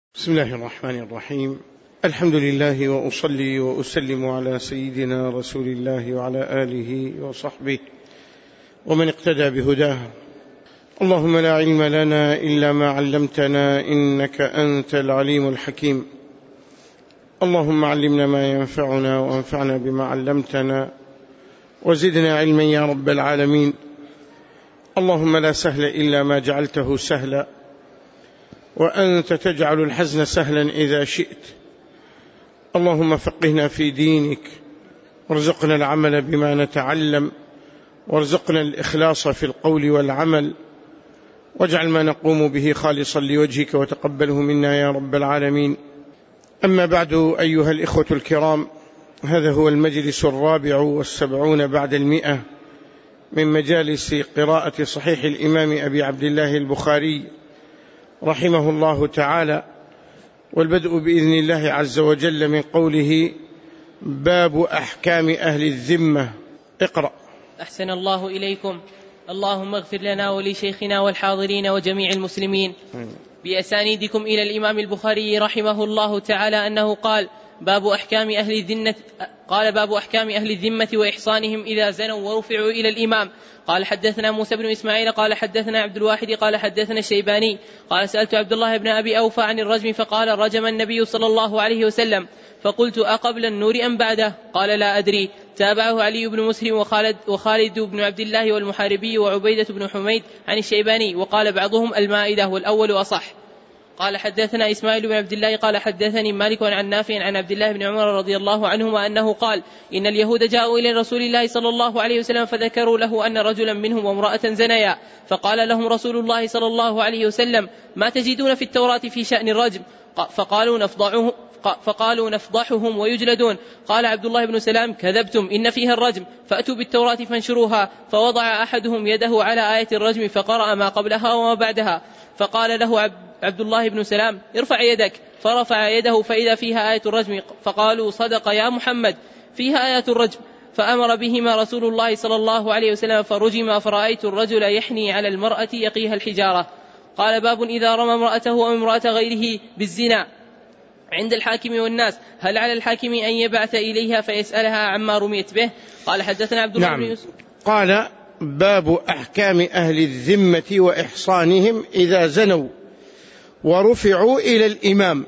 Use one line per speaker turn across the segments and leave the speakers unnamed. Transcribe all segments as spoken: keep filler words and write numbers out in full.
بسم الله الرحمن الرحيم. الحمد لله وأصلي وأسلم على سيدنا رسول الله وعلى آله وصحبه ومن اقتدى بهداه. اللهم لا علم لنا إلا ما علمتنا إنك أنت العليم الحكيم. اللهم علمنا ما ينفعنا وانفعنا بما علمتنا وزدنا علما يا رب العالمين. اللهم لا سهل إلا ما جعلته سهلا وأنت تجعل الحزن سهلا إذا شئت. اللهم فقهنا في دينك وارزقنا العمل بما نتعلم وارزقنا الإخلاص في القول والعمل واجعل ما نقوم به خالصا لوجهك وتقبله منا يا رب العالمين. أما بعد أيها الإخوة الكرام، هذا هو المجلس الرابع والسبعون بعد المئة من مجالس قراءة صحيح الإمام أبي عبد الله البخاري رحمه الله تعالى، والبدء بإذن الله عز وجل من قوله: باب أحكام أهل الذمة. اقرأ.
أحسن الله إليكم. اللهم اغفر لنا ولشيخنا والحاضرين وجميع المسلمين. بأسانيدكم إلى الإمام البخاري رحمه الله تعالى أنه قال: باب أحكام أهل الذمة قال باب أحكام أهل الذمة وإحصانهم إذا زنوا ورفعوا إلى الإمام. قال حدثنا موسى بن إسماعيل قال حدثنا عبد الواحد قال حدثنا الشيباني قال: سألت عبد الله بن أبي أوفى عن الرجم فقال: رجم النبي صلى الله عليه وسلم. فقلت: أقبل النور أم بعده؟ قال: لا أدري. تابعه علي بن مسلم وخالد, وخالد بن عبد الله والمحاربي وعبيدة بن حميد عن الشيباني، وقال بعضهم المائدة والأول أصح. قال حدثنا إسماعيل بن عبد الله قال حدثني مالك عن نافع عن عبد الله بن عمر رضي الله عنهما أنه قال: إن اليهود جاءوا إلى رسول الله صلى الله عليه وسلم فذكروا له أن رجلا منهم وامرأة زنيا، فقال لهم رسول الله صلى الله عليه وسلم: ما تجدون في التوراة في شأن الرجم؟ فقالوا نفضعه فقالوا نفضحهم ويجلدون. قال عبد الله بن سلام: كذبتم، إن فيها الرجم، فأتوا بالتوراة فانشروها. فوضع أحدهم يده على آية الرجم فقرأ ما قبلها وما بعدها. فقال له عبد الله بن سلام: ارفع يدك. فرفع يده فإذا فيها آية الرجم. فقالوا: صدق يا محمد، فيها آية الرجم. فأمر بهما رسول الله صلى الله عليه وسلم فرجما، فرأيت الرجل يحني على المرأة يقيها الحجارة. قال: باب إذا رمى امرأته أو امرأة غيره بالزنا عند الحاكم والناس، هل على الحاكم أن يبعث إليها فيسألها عما رميت به؟ قال حدثنا عبد الله
نعم.
بن يوسف.
قال: باب أحكام أهل الذمة وإحصانهم إذا زنوا ورفعوا إلى الإمام.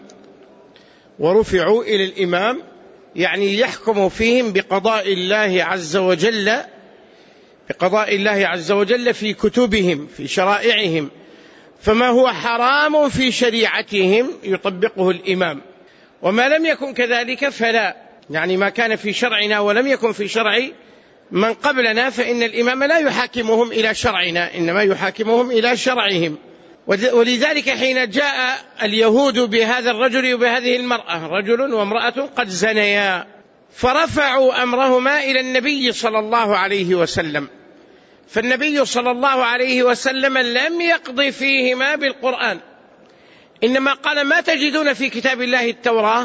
ورفعوا إلى الإمام يعني يحكم فيهم بقضاء الله عز وجل بقضاء الله عز وجل في كتبهم في شرائعهم، فما هو حرام في شريعتهم يطبقه الإمام، وما لم يكن كذلك فلا. يعني ما كان في شرعنا ولم يكن في شرع من قبلنا فإن الإمام لا يحاكمهم إلى شرعنا، إنما يحاكمهم إلى شرعهم. ولذلك حين جاء اليهود بهذا الرجل وبهذه المرأة، رجل وامرأة قد زنيا، فرفعوا أمرهما إلى النبي صلى الله عليه وسلم، فالنبي صلى الله عليه وسلم لم يقض فيهما بالقرآن، إنما قال: ما تجدون في كتاب الله التوراة؟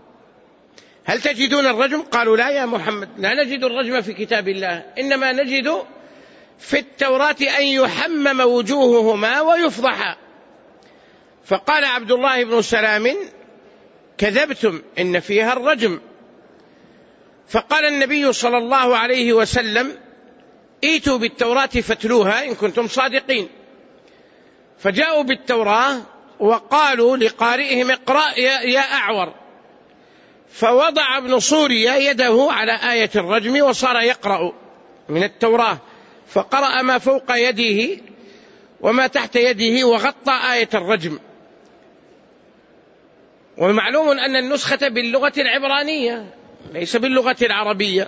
هل تجدون الرجم؟ قالوا: لا يا محمد، لا نجد الرجم في كتاب الله، إنما نجد في التوراة أن يحمم وجوههما ويفضحا. فقال عبد الله بن سلام: كذبتم، إن فيها الرجم. فقال النبي صلى الله عليه وسلم: ائتوا بالتوراة فاتلوها إن كنتم صادقين. فجاءوا بالتوراة وقالوا لقارئهم: اقرأ يا أعور. فوضع ابن سوريا يده على آية الرجم وصار يقرأ من التوراة، فقرأ ما فوق يده وما تحت يده وغطى آية الرجم. ومعلوم أن النسخة باللغة العبرانية ليس باللغة العربية.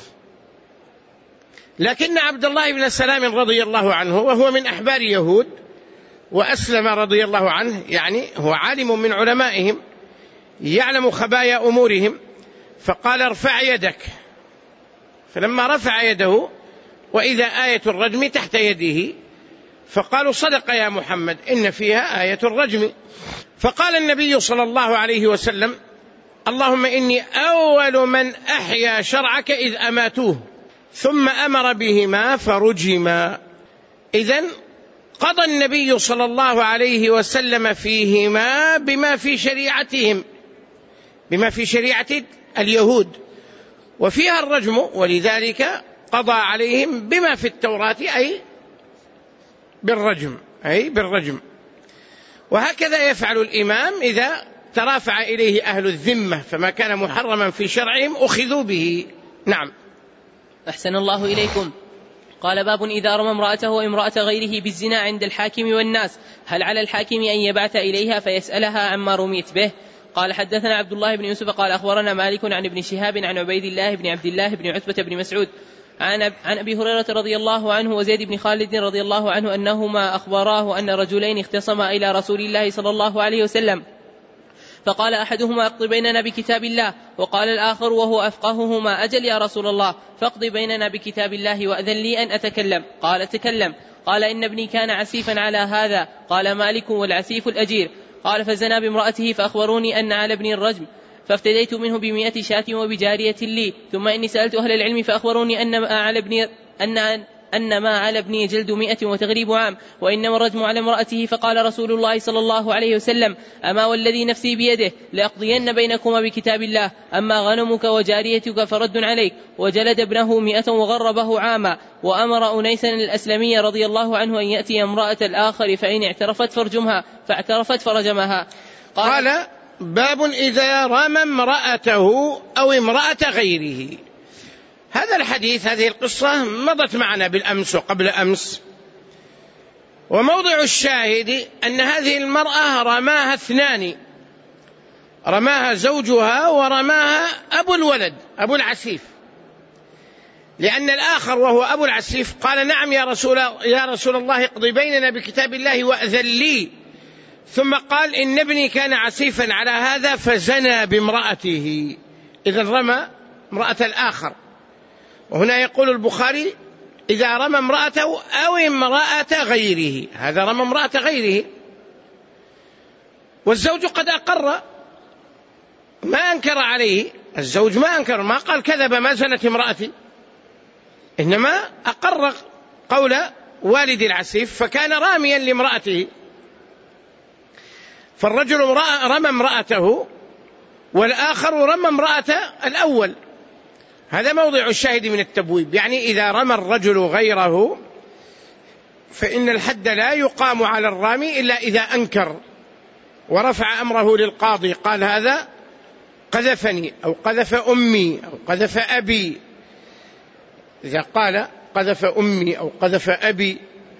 لكن عبد الله بن سلام رضي الله عنه، وهو من أحبار يهود وأسلم رضي الله عنه، يعني هو عالم من علمائهم يعلم خبايا أمورهم، فقال: ارفع يدك. فلما رفع يده وإذا آية الرجم تحت يده، فقالوا: صدق يا محمد، إن فيها آية الرجم. فقال النبي صلى الله عليه وسلم: اللهم إني أول من أحيا شرعك إذ أماتوه، ثم أمر بهما فرجما. إذن قضى النبي صلى الله عليه وسلم فيهما بما في شريعتهم، بما في شريعة اليهود، وفيها الرجم، ولذلك قضى عليهم بما في التوراة أي بالرجم، أي بالرجم. وهكذا يفعل الإمام إذا ترافع إليه أهل الذمة، فما كان محرما في شرعهم أخذوا به. نعم.
أحسن الله إليكم. قال: باب إذا رمى امرأته وامرأة غيره بالزنا عند الحاكم والناس، هل على الحاكم أن يبعث إليها فيسألها عما رميت به؟ قال: حدثنا عبد الله بن يوسف قال: أخبرنا مالك عن ابن شهاب عن عبيد الله بن عبد الله بن عتبة بن مسعود عن أبي هريرة رضي الله عنه وزيد بن خالد رضي الله عنه أنهما أخبراه أن رجلين اختصما إلى رسول الله صلى الله عليه وسلم، فقال أحدهما: اقض بيننا بكتاب الله، وقال الآخر وهو أفقههما: أجل يا رسول الله، فاقض بيننا بكتاب الله وأذن لي أن أتكلم. قال: تكلم. قال: إن ابني كان عسيفا على هذا. قال مالك: والعسيف الأجير. قال: فزنا بامرأته فأخبروني أن على ابني الرجم، فافتديت منه بمئة شاة وبجارية لي، ثم إني سألت أهل العلم فأخبروني أن ما على ابني أن أن ما على ابني جلد مئة وتغريب عام، وإنما الرجم على امرأته. فقال رسول الله صلى الله عليه وسلم: أما والذي نفسي بيده لأقضين بينكما بكتاب الله، أما غنمك وجاريتك فرد عليك. وجلد ابنه مئة وغربه عاما، وأمر أنيسا الأسلمي رضي الله عنه أن يأتي امرأة الآخر فإن اعترفت فرجمها، فاعترفت فرجمها.
قال: قال: باب إذا رمى امرأته أو امرأة غيره. هذا الحديث، هذه القصة مضت معنا بالأمس وقبل أمس، وموضع الشاهد أن هذه المرأة رماها اثنان، رماها زوجها ورماها أبو الولد أبو العسيف، لأن الآخر وهو أبو العسيف قال: نعم يا رسول, يا رسول الله، اقضي بيننا بكتاب الله وأذن لي. ثم قال: إن ابني كان عسيفا على هذا فزنى بامرأته، إذن رمى امرأة الآخر. وهنا يقول البخاري: إذا رمى امرأته أو امرأة غيره، هذا رمى امرأة غيره، والزوج قد أقر، ما أنكر عليه الزوج، ما أنكر، ما قال كذب ما زنت امرأتي، إنما أقر قول والد العسيف، فكان راميا لامرأته. فالرجل رمى امرأته والآخر رمى امرأة الأول. هذا موضع الشاهد من التبويب، يعني إذا رمى الرجل غيره فإن الحد لا يقام على الرامي إلا إذا أنكر ورفع أمره للقاضي، قال: هذا قذفني أو قذف أمي أو قذف أبي. إذا قال قذف أمي أو قذف أبي،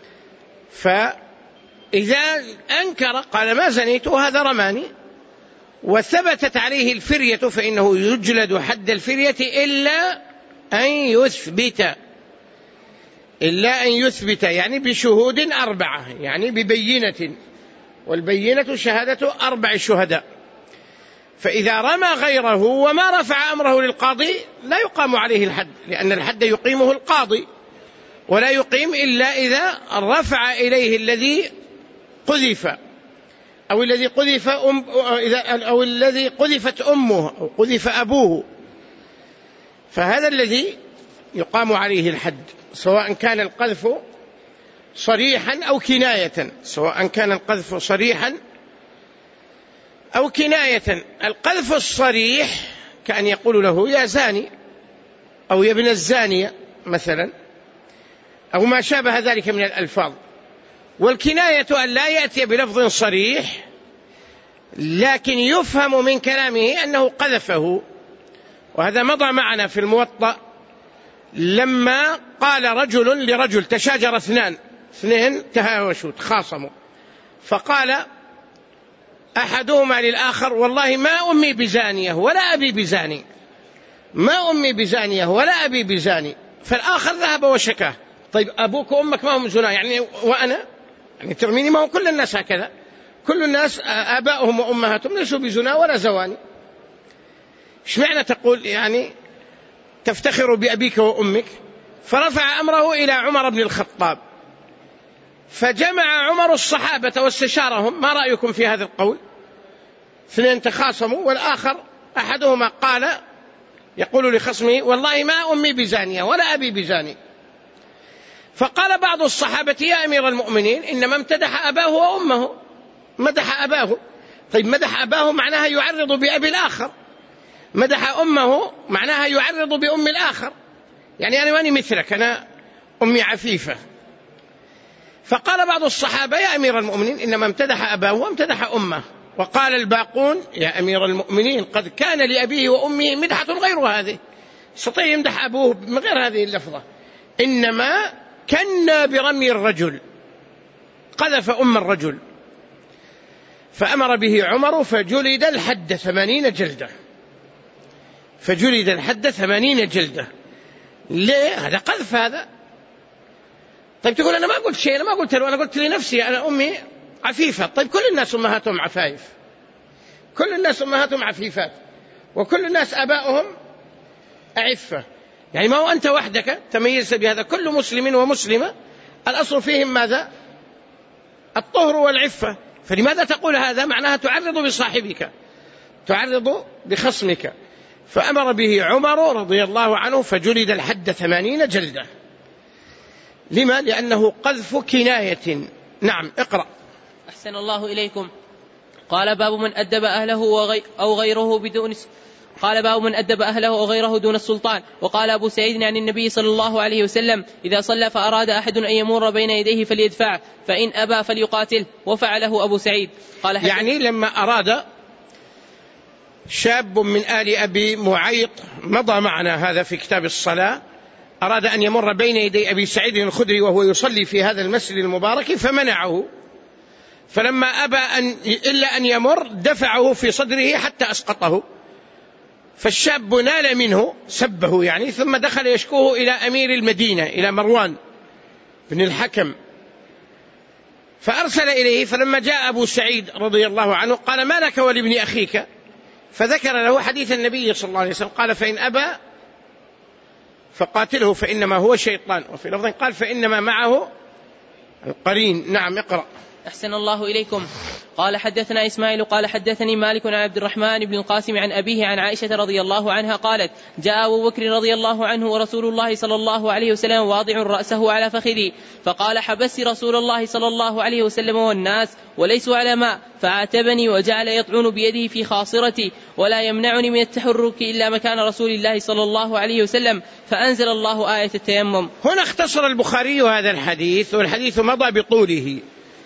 فإذا أنكر قال: ما زنيت وهذا رماني، وثبتت عليه الفرية، فإنه يجلد حد الفرية إلا أن يثبت، إلا أن يثبت يعني بشهود أربعة، يعني ببينة، والبينة شهادة أربع شهداء. فإذا رمى غيره وما رفع أمره للقاضي لا يقام عليه الحد، لأن الحد يقيمه القاضي، ولا يقيم إلا إذا رفع إليه الذي قذف أو الذي قذف أم أو الذي قذفت أمه أو قذف أبوه، فهذا الذي يقام عليه الحد، سواء كان القذف صريحا أو كناية، سواء كان القذف صريحا أو كناية. القذف الصريح كأن يقول له يا زاني أو يا ابن الزانية مثلا، أو ما شابه ذلك من الألفاظ. والكناية أن لا يأتي بلفظ صريح لكن يفهم من كلامه أنه قذفه، وهذا مضى معنا في الموطأ لما قال رجل لرجل، تشاجر اثنان اثنين تهاوشوا تخاصموا، فقال أحدهما للآخر: والله ما أمي بزانية ولا أبي بزاني، ما أمي بزانية ولا أبي بزاني. فالآخر ذهب وشكاه: طيب أبوك وأمك ما هم زنا يعني وأنا يعني ترميني؟ ما هو كل الناس هكذا، كل الناس آباؤهم وأمهاتهم ليسوا بزنا ولا زواني، إيش معنى تقول يعني تفتخر بأبيك وأمك؟ فرفع أمره إلى عمر بن الخطاب، فجمع عمر الصحابة واستشارهم: ما رأيكم في هذا القول؟ اثنين تخاصموا، والآخر أحدهما قال يقول لخصمه: والله ما أمي بزانية ولا أبي بزاني. فقال بعض الصحابة يا أمير المؤمنين إنما امتدح أباه وأمه، مدح أباه. طيب مدح أباه معناها يعرض بأبي الآخر، مدح أمه معناها يعرض بأم الآخر، يعني أنا ماني مثلك، أنا أمي عفيفة. فقال بعض الصحابة يا أمير المؤمنين إنما امتدح أباه وامتدح أمه. وقال الباقون يا أمير المؤمنين قد كان لأبيه وأمه مدحة غير هذه، يستطيع يمدح أبوه من غير هذه اللفظة، إنما كنا برمي الرجل، قذف أم الرجل، فأمر به عمر فجلد الحد ثمانين جلدة، فجلد الحد ثمانين جلدة. ليه؟ هذا قذف هذا. طيب تقول أنا ما قلت شيء، أنا ما قلت له، أنا قلت لنفسي أنا أمي عفيفة. طيب كل الناس أمهاتهم عفايف، كل الناس أمهاتهم عفيفات، وكل الناس آباؤهم أعفة، يعني ما هو أنت وحدك تميزت بهذا، كل مسلم ومسلمة الأصل فيهم ماذا؟ الطهر والعفة. فلماذا تقول هذا؟ معناها تعرض بصاحبك، تعرض بخصمك. فأمر به عمر رضي الله عنه فجلد الحد ثمانين جلدة. لما؟ لأنه قذف كناية. نعم اقرأ.
أحسن الله إليكم. قال باب من أدب أهله وغي أو غيره بدون قال باب من أدب أهله أو غيره دون السلطان. وقال أبو سعيد عن النبي صلى الله عليه وسلم إذا صلى فأراد أحد أن يمر بين يديه فليدفعه، فإن أبى فليقاتله، وفعله أبو سعيد. قال
يعني لما أراد شاب من آل أبي معيط، مضى معنا هذا في كتاب الصلاة، أراد أن يمر بين يدي أبي سعيد الخدري وهو يصلي في هذا المسجد المبارك فمنعه، فلما أبى أن إلا أن يمر دفعه في صدره حتى أسقطه، فالشاب نال منه سبه يعني، ثم دخل يشكوه إلى أمير المدينة إلى مروان بن الحكم، فأرسل إليه. فلما جاء أبو سعيد رضي الله عنه قال ما لك ولابن أخيك؟ فذكر له حديث النبي صلى الله عليه وسلم، قال فإن أبى فقاتله فإنما هو شيطان، وفي لفظ قال فإنما معه القرين. نعم اقرأ.
أحسن الله إليكم. قال حدثنا إسماعيل قال حدثني مالك عن عبد الرحمن بن القاسم عن أبيه عن عائشة رضي الله عنها قالت جاء أبو بكر رضي الله عنه ورسول الله صلى الله عليه وسلم واضع رأسه على فخذي، فقال حبست رسول الله صلى الله عليه وسلم والناس وليسوا على ماء، فعاتبني وجعل يطعن بيده في خاصرتي ولا يمنعني من التحرك إلا مكان رسول الله صلى الله عليه وسلم، فأنزل الله آية التيمم.
هنا اختصر البخاري هذا الحديث، والحديث مضى بطوله.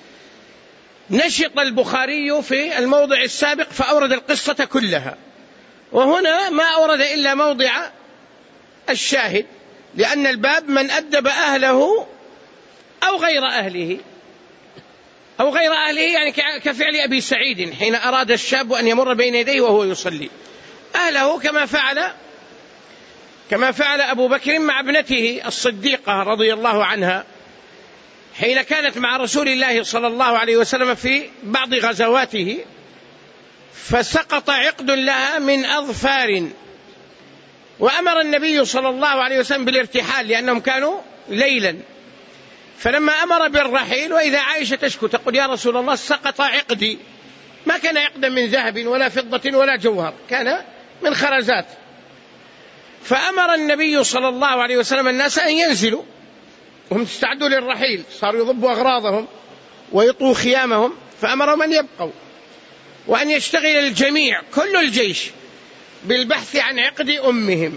نشط البخاري في الموضع السابق فأورد القصة كلها، وهنا ما أورد إلا موضع الشاهد، لأن الباب من أدب أهله أو غير أهله، أو غير أهله يعني كفعل أبي سعيد حين أراد الشاب أن يمر بين يديه وهو يصلي، أهله كما فعل كما فعل أبو بكر مع ابنته الصديقة رضي الله عنها حين كانت مع رسول الله صلى الله عليه وسلم في بعض غزواته، فسقط عقد لها من أظفار، وأمر النبي صلى الله عليه وسلم بالارتحال لأنهم كانوا ليلا، فلما أمر بالرحيل وإذا عائشة تشكو تقول يا رسول الله سقط عقدي، ما كان عقدا من ذهب ولا فضة ولا جوهر، كان من خرزات، فأمر النبي صلى الله عليه وسلم الناس أن ينزلوا وهم استعدوا للرحيل، صاروا يضبوا أغراضهم ويطوا خيامهم، فأمرهم أن يبقوا وأن يشتغل الجميع كل الجيش بالبحث عن عقد أمهم.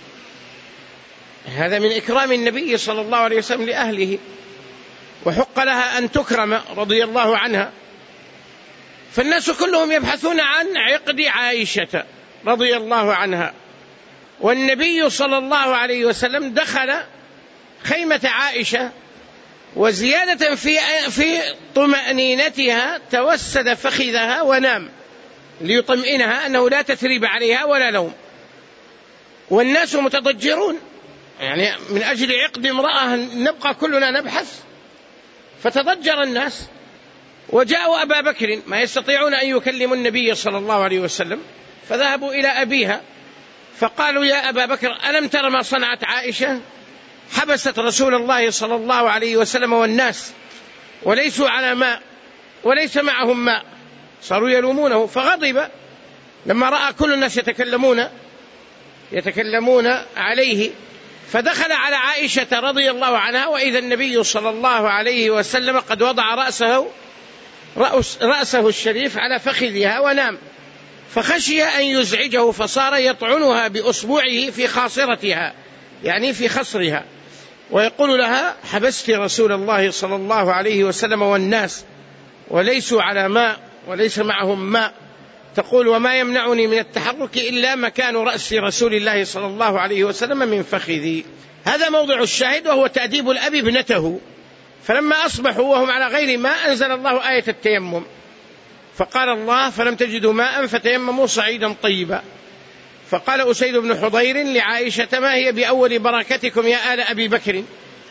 هذا من إكرام النبي صلى الله عليه وسلم لأهله، وحق لها أن تكرم رضي الله عنها. فالناس كلهم يبحثون عن عقد عائشة رضي الله عنها، والنبي صلى الله عليه وسلم دخل خيمة عائشة، وزيادة في في طمأنينتها توسد فخذها ونام ليطمئنها أنه لا تثريب عليها ولا لوم، والناس متضجرون يعني من أجل عقد امرأة نبقى كلنا نبحث، فتضجر الناس وجاءوا أبا بكر ما يستطيعون أن يكلموا النبي صلى الله عليه وسلم، فذهبوا إلى أبيها فقالوا يا أبا بكر ألم تر ما صنعت عائشة؟ حبست رسول الله صلى الله عليه وسلم والناس وليسوا على ماء وليس معهم ماء، صاروا يلومونه، فغضب لما رأى كل الناس يتكلمون يتكلمون عليه، فدخل على عائشة رضي الله عنها وإذا النبي صلى الله عليه وسلم قد وضع رأسه رأس رأسه الشريف على فخذها ونام، فخشي أن يزعجه فصار يطعنها بأصبعه في خاصرتها يعني في خصرها، ويقول لها: حبست رسول الله صلى الله عليه وسلم والناس وليسوا على ماء وليس معهم ماء. تقول: وما يمنعني من التحرك إلا مكان رأس رسول الله صلى الله عليه وسلم من فخذي. هذا موضع الشاهد، وهو تأديب الأب ابنته. فلما أصبحوا وهم على غير ماء أنزل الله آية التيمم، فقال الله: فلم تجدوا ماء فتيمموا صعيدا طيبا. فقال أسيد بن حضير لعائشة: ما هي بأول بركتكم يا آل أبي بكر؟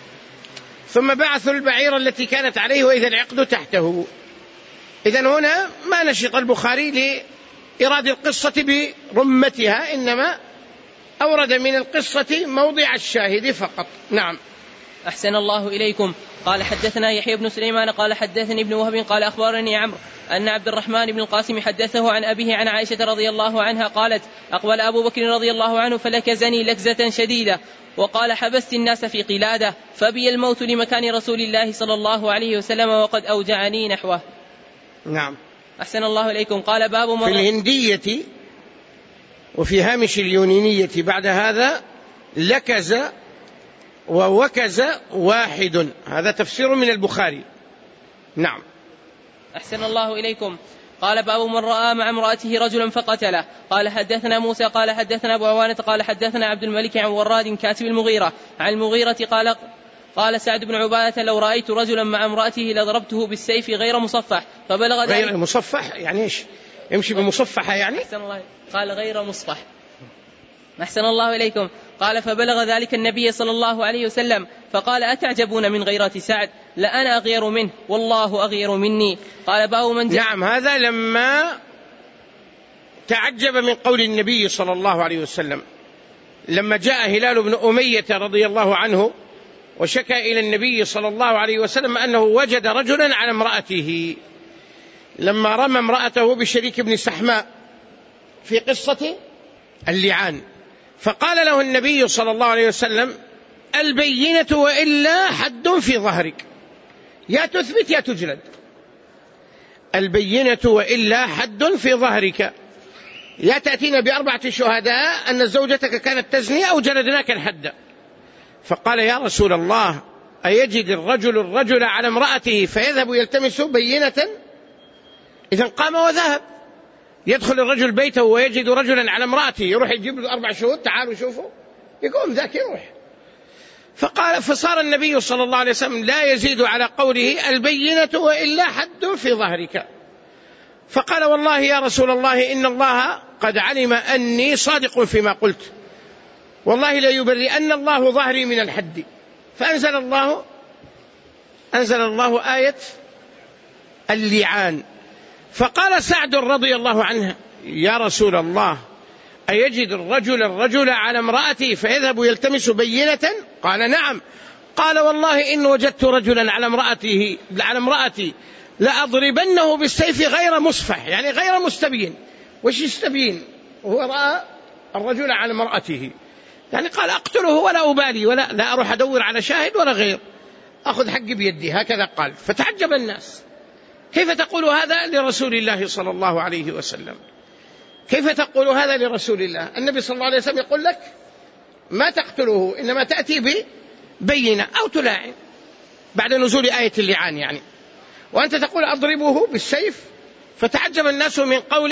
ثم بعثوا البعير التي كانت عليه وإذا العقد تحته. إذن هنا ما نشط البخاري لإرادة القصة برمتها، إنما أورد من القصة موضع الشاهد فقط. نعم.
أحسن الله إليكم. قال حدثنا يحيى بن سليمان قال حدثني ابن وهب قال أخبرني عمرو أن عبد الرحمن بن القاسم حدثه عن أبيه عن عائشة رضي الله عنها قالت: أقبل أبو بكر رضي الله عنه فلكزني لكزة شديدة وقال: حبست الناس في قلادة فبي الموت لمكان رسول الله صلى الله عليه وسلم وقد أوجعني نحوه.
نعم.
أحسن الله إليكم. قال: باب
في الهندية وفي هامش اليونانية بعد هذا لكز ووكز واحد، هذا تفسير من البخاري. نعم.
أحسن الله إليكم. قال: باب من رأى مع امرأته رجلا فقتله. قال: حدثنا موسى قال حدثنا أبو عوانة قال حدثنا عبد الملك عن وراد كاتب المغيرة عن المغيرة قال: قال سعد بن عبادة: لو رأيت رجلا مع امرأته لضربته بالسيف غير مصفح فبلغ ذلك.
غير مصفح يعني إيش؟ يمشي بمصفحة يعني؟
أحسن الله. قال: غير مصفح. أحسن الله إليكم. قال: فبلغ ذلك النبي صلى الله عليه وسلم فقال: أتعجبون من غيرة سعد؟ لأنا أغير منه والله أغير مني. قال: باب من جاء.
نعم. هذا لما تعجب من قول النبي صلى الله عليه وسلم لما جاء هلال بن أمية رضي الله عنه وشكى إلى النبي صلى الله عليه وسلم أنه وجد رجلا على امرأته لما رمى امرأته بشريك بن سحماء في قصة اللعان، فقال له النبي صلى الله عليه وسلم: البينة وإلا حد في ظهرك، يا تثبت يا تجلد. البينة وإلا حد في ظهرك، يا تأتينا بأربعة شهداء أن زوجتك كانت تزني أو جلدناك الحد. فقال: يا رسول الله، أيجد الرجل الرجل على امرأته فيذهب يلتمس بينة؟ إذن قام وذهب. يدخل الرجل بيته ويجد رجلا على امرأته، يروح يجيب له أربع شهود، تعالوا شوفوا، يقوم ذاك يروح. فقال فصار النبي صلى الله عليه وسلم لا يزيد على قوله: البينة وإلا حد في ظهرك. فقال: والله يا رسول الله إن الله قد علم أني صادق فيما قلت، والله لا يبرئن الله ظهري من الحد. فأنزل الله أنزل الله آية اللعان. فقال سعد رضي الله عنه: يا رسول الله، أيجد الرجل الرجل على امرأته فيذهب يلتمس بينة؟ قال: نعم. قال: والله إن وجدت رجلا على امرأته على امرأتي لأضربنه بالسيف غير مصفح، يعني غير مستبين. وش يستبين؟ وهو رأى الرجل على امرأته، يعني قال: أقتله ولا أبالي، ولا لا أروح أدور على شاهد ولا غير، أخذ حقي بيدي، هكذا قال. فتعجب الناس: كيف تقول هذا لرسول الله صلى الله عليه وسلم؟ كيف تقول هذا لرسول الله؟ النبي صلى الله عليه وسلم يقول لك ما تقتله، إنما تأتي ببينة أو تلاعن بعد نزول آية اللعان يعني، وأنت تقول أضربه بالسيف. فتعجب الناس من قول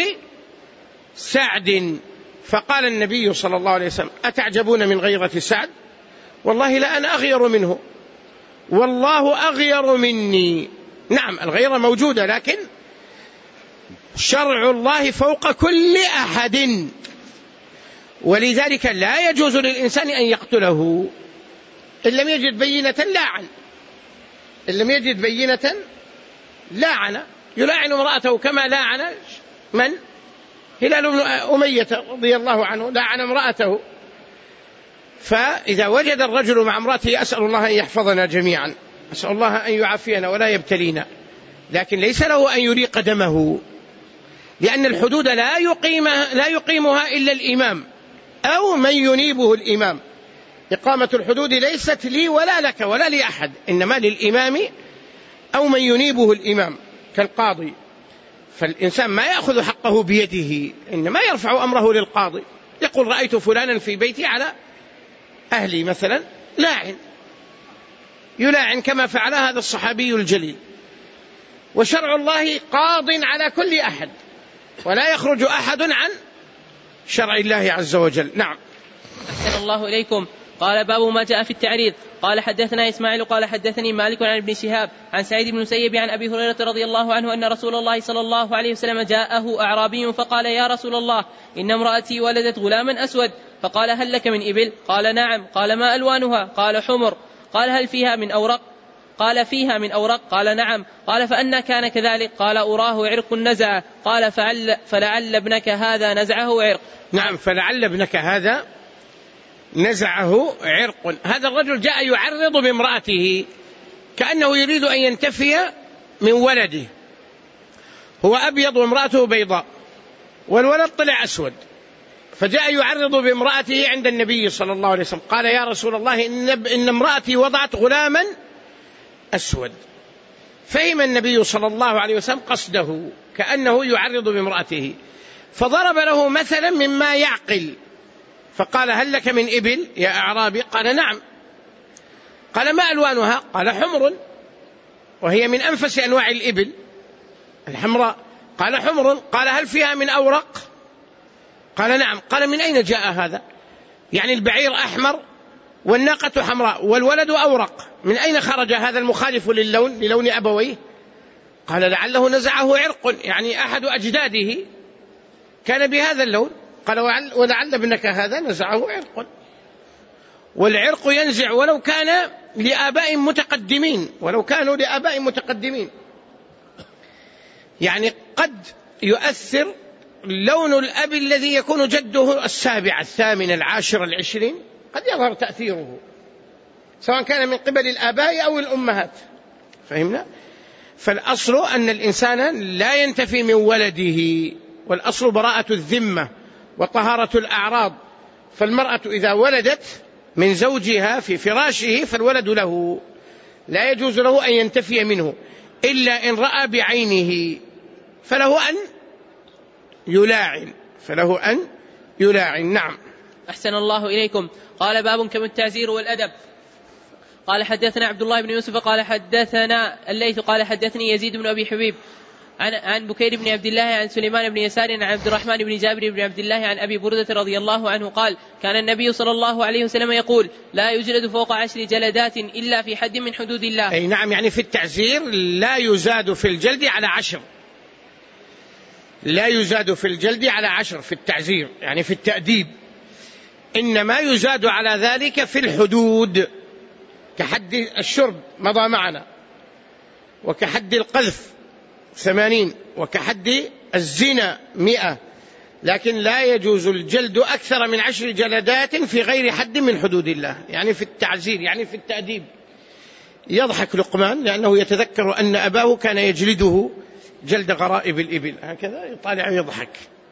سعد. فقال النبي صلى الله عليه وسلم: أتعجبون من غيرة سعد؟ والله لا أنا أغير منه والله أغير مني. نعم الغيرة موجودة، لكن شرع الله فوق كل أحد، ولذلك لا يجوز للإنسان أن يقتله إن لم يجد بينة لاعن. إن لم يجد بينة لاعن، يلاعن امرأته كما لاعن من؟ هلال بن أمية رضي الله عنه لاعن امرأته. فإذا وجد الرجل مع امرأته، أسأل الله أن يحفظنا جميعا، أسأل الله أن يعافينا ولا يبتلينا، لكن ليس له أن يريق دمه، لأن الحدود لا يقيمها, لا يقيمها إلا الإمام أو من ينيبه الإمام. إقامة الحدود ليست لي ولا لك ولا لأحد، إنما للإمام أو من ينيبه الإمام كالقاضي. فالإنسان ما يأخذ حقه بيده، إنما يرفع أمره للقاضي، يقول رأيت فلانا في بيتي على أهلي مثلا لاعن، يلاعن كما فعل هذا الصحابي الجليل. وشرع الله قاض على كل أحد، ولا يخرج أحد عن شرع الله عز وجل. نعم.
أحسن الله إليكم. قال باب ما جاء في التعريض. قال حدثنا إسماعيل قال حدثني مالك عن ابن شهاب عن سعيد بن المسيب عن أبي هريرة رضي الله عنه أن رسول الله صلى الله عليه وسلم جاءه أعرابي فقال يا رسول الله إن امرأتي ولدت غلاما أسود، فقال هل لك من إبل؟ قال نعم. قال ما ألوانها؟ قال حمر. قال هل فيها من أورق؟ قال فيها من أورق. قال نعم. قال فأنا كان كذلك؟ قال أراه عرق نزعه. قال فعل فلعل ابنك هذا نزعه عرق.
نعم، فلعل ابنك هذا نزعه عرق. هذا الرجل جاء يعرض بامرأته كأنه يريد أن ينتفي من ولده، هو أبيض وامرأته بيضاء والولد طلع أسود، فجاء يعرض بامرأته عند النبي صلى الله عليه وسلم. قال يا رسول الله إن, إن امرأتي وضعت غلاما أسود. فهم النبي صلى الله عليه وسلم قصده كأنه يعرض بامرأته، فضرب له مثلا مما يعقل، فقال هل لك من إبل يا أعرابي؟ قال نعم. قال ما ألوانها؟ قال حمر، وهي من أنفس أنواع الإبل الحمراء. قال حمر. قال هل فيها من أورق؟ قال نعم. قال من أين جاء هذا؟ يعني البعير أحمر والناقة حمراء والولد أورق، من أين خرج هذا المخالف للون للون أبويه؟ قال لعله نزعه عرق، يعني أحد أجداده كان بهذا اللون. قال ولعل ابنك هذا نزعه عرق. والعرق ينزع ولو كان لآباء متقدمين، ولو كانوا لآباء متقدمين، يعني قد يؤثر لون الأب الذي يكون جده السابع الثامن العاشر العشرين، قد يظهر تأثيره سواء كان من قبل الآباء أو الأمهات. فهمنا؟ فالأصل أن الإنسان لا ينتفي من ولده، والأصل براءة الذمة وطهارة الأعراض. فالمرأة إذا ولدت من زوجها في فراشه فالولد له، لا يجوز له أن ينتفي منه إلا إن رأى بعينه، فله أن يلاعن فله أن يلاعن. نعم.
أحسن الله إليكم. قال باب كم التعزير والأدب. قال حدثنا عبد الله بن يوسف قال حدثنا الليث قال حدثني يزيد بن أبي حبيب عن عن بكير بن عبد الله عن سليمان بن يسار عن عبد الرحمن بن جابر بن عبد الله عن أبي بردة رضي الله عنه قال كان النبي صلى الله عليه وسلم يقول لا يجلد فوق عشر جلدات إلا في حد من حدود الله.
أي نعم، يعني في التعزير لا يزاد في الجلد على عشر، لا يزاد في الجلد على عشر في التعزير، يعني في التأديب، إنما يزاد على ذلك في الحدود، كحد الشرب مضى معنا، وكحد القذف ثمانين، وكحد الزنا مئة، لكن لا يجوز الجلد أكثر من عشر جلدات في غير حد من حدود الله، يعني في التعزير، يعني في التأديب. يضحك لقمان لأنه يتذكر أن أباه كان يجلده جلد غرائب الإبل، هكذا يطالع ويضحك.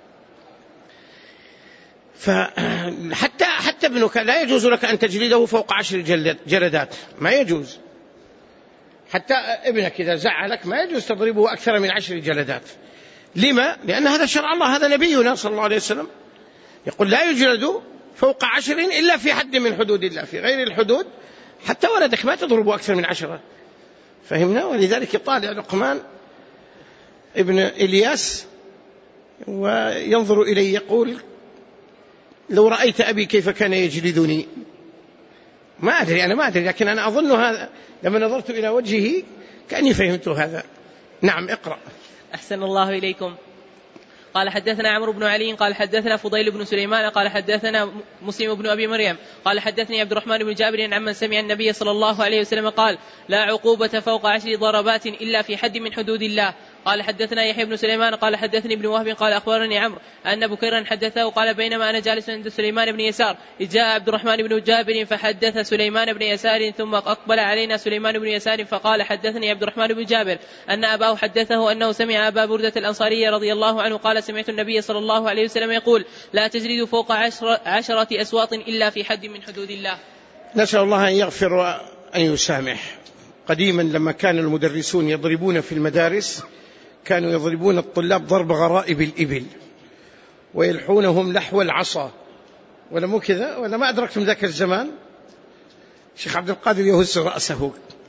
فحتى حتى ابنك لا يجوز لك أن تجلده فوق عشر جلدات، ما يجوز. حتى ابنك إذا زعلك ما يجوز تضربه أكثر من عشر جلدات. لما؟ لأن هذا شرع الله، هذا نبينا صلى الله عليه وسلم يقول لا يجلد فوق عشر إلا في حد من حدود الله، في غير الحدود حتى ولدك ما تضربه أكثر من عشرة. فهمنا؟ ولذلك يطالع لقمان ابن إلياس وينظر إليه يقول لو رأيت أبي كيف كان يجلدني. ما أدري، أنا ما أدري، لكن أنا أظن هذا لما نظرت إلى وجهه كأني فهمت هذا. نعم، اقرأ.
أحسن الله إليكم. قال حدثنا عمرو بن علي قال حدثنا فضيل بن سليمان قال حدثنا مسلم بن أبي مريم قال حدثني عبد الرحمن بن جابر عمن سمع النبي صلى الله عليه وسلم قال لا عقوبة فوق عشر ضربات إلا في حد من حدود الله. قال حدثنا يحيى بن سليمان قال حدثني ابن وهب قال أخبرني عمرو أن بكيرا حدثه قال بينما أنا جالس عند سليمان بن يسار إذ جاء عبد الرحمن بن جابر فحدث سليمان بن يسار ثم أقبل علينا سليمان بن يسار فقال حدثني عبد الرحمن بن جابر أن أباه حدثه أنه سمع أبا بردة الأنصاري رضي الله عنه قال سمعت النبي صلى الله عليه وسلم يقول لا تجلد فوق عشر عشرة أسواط إلا في حد من حدود الله.
نسأل الله أن يغفر وأن يسامح. قديما لما كان المدرسون يضربون في المدارس كانوا يضربون الطلاب ضرب غرائب الإبل ويلحونهم لحو العصا، ولا مو كذا؟ ولا ما أدركتم ذاك الزمان؟ الشيخ عبد القادر يهز رأسه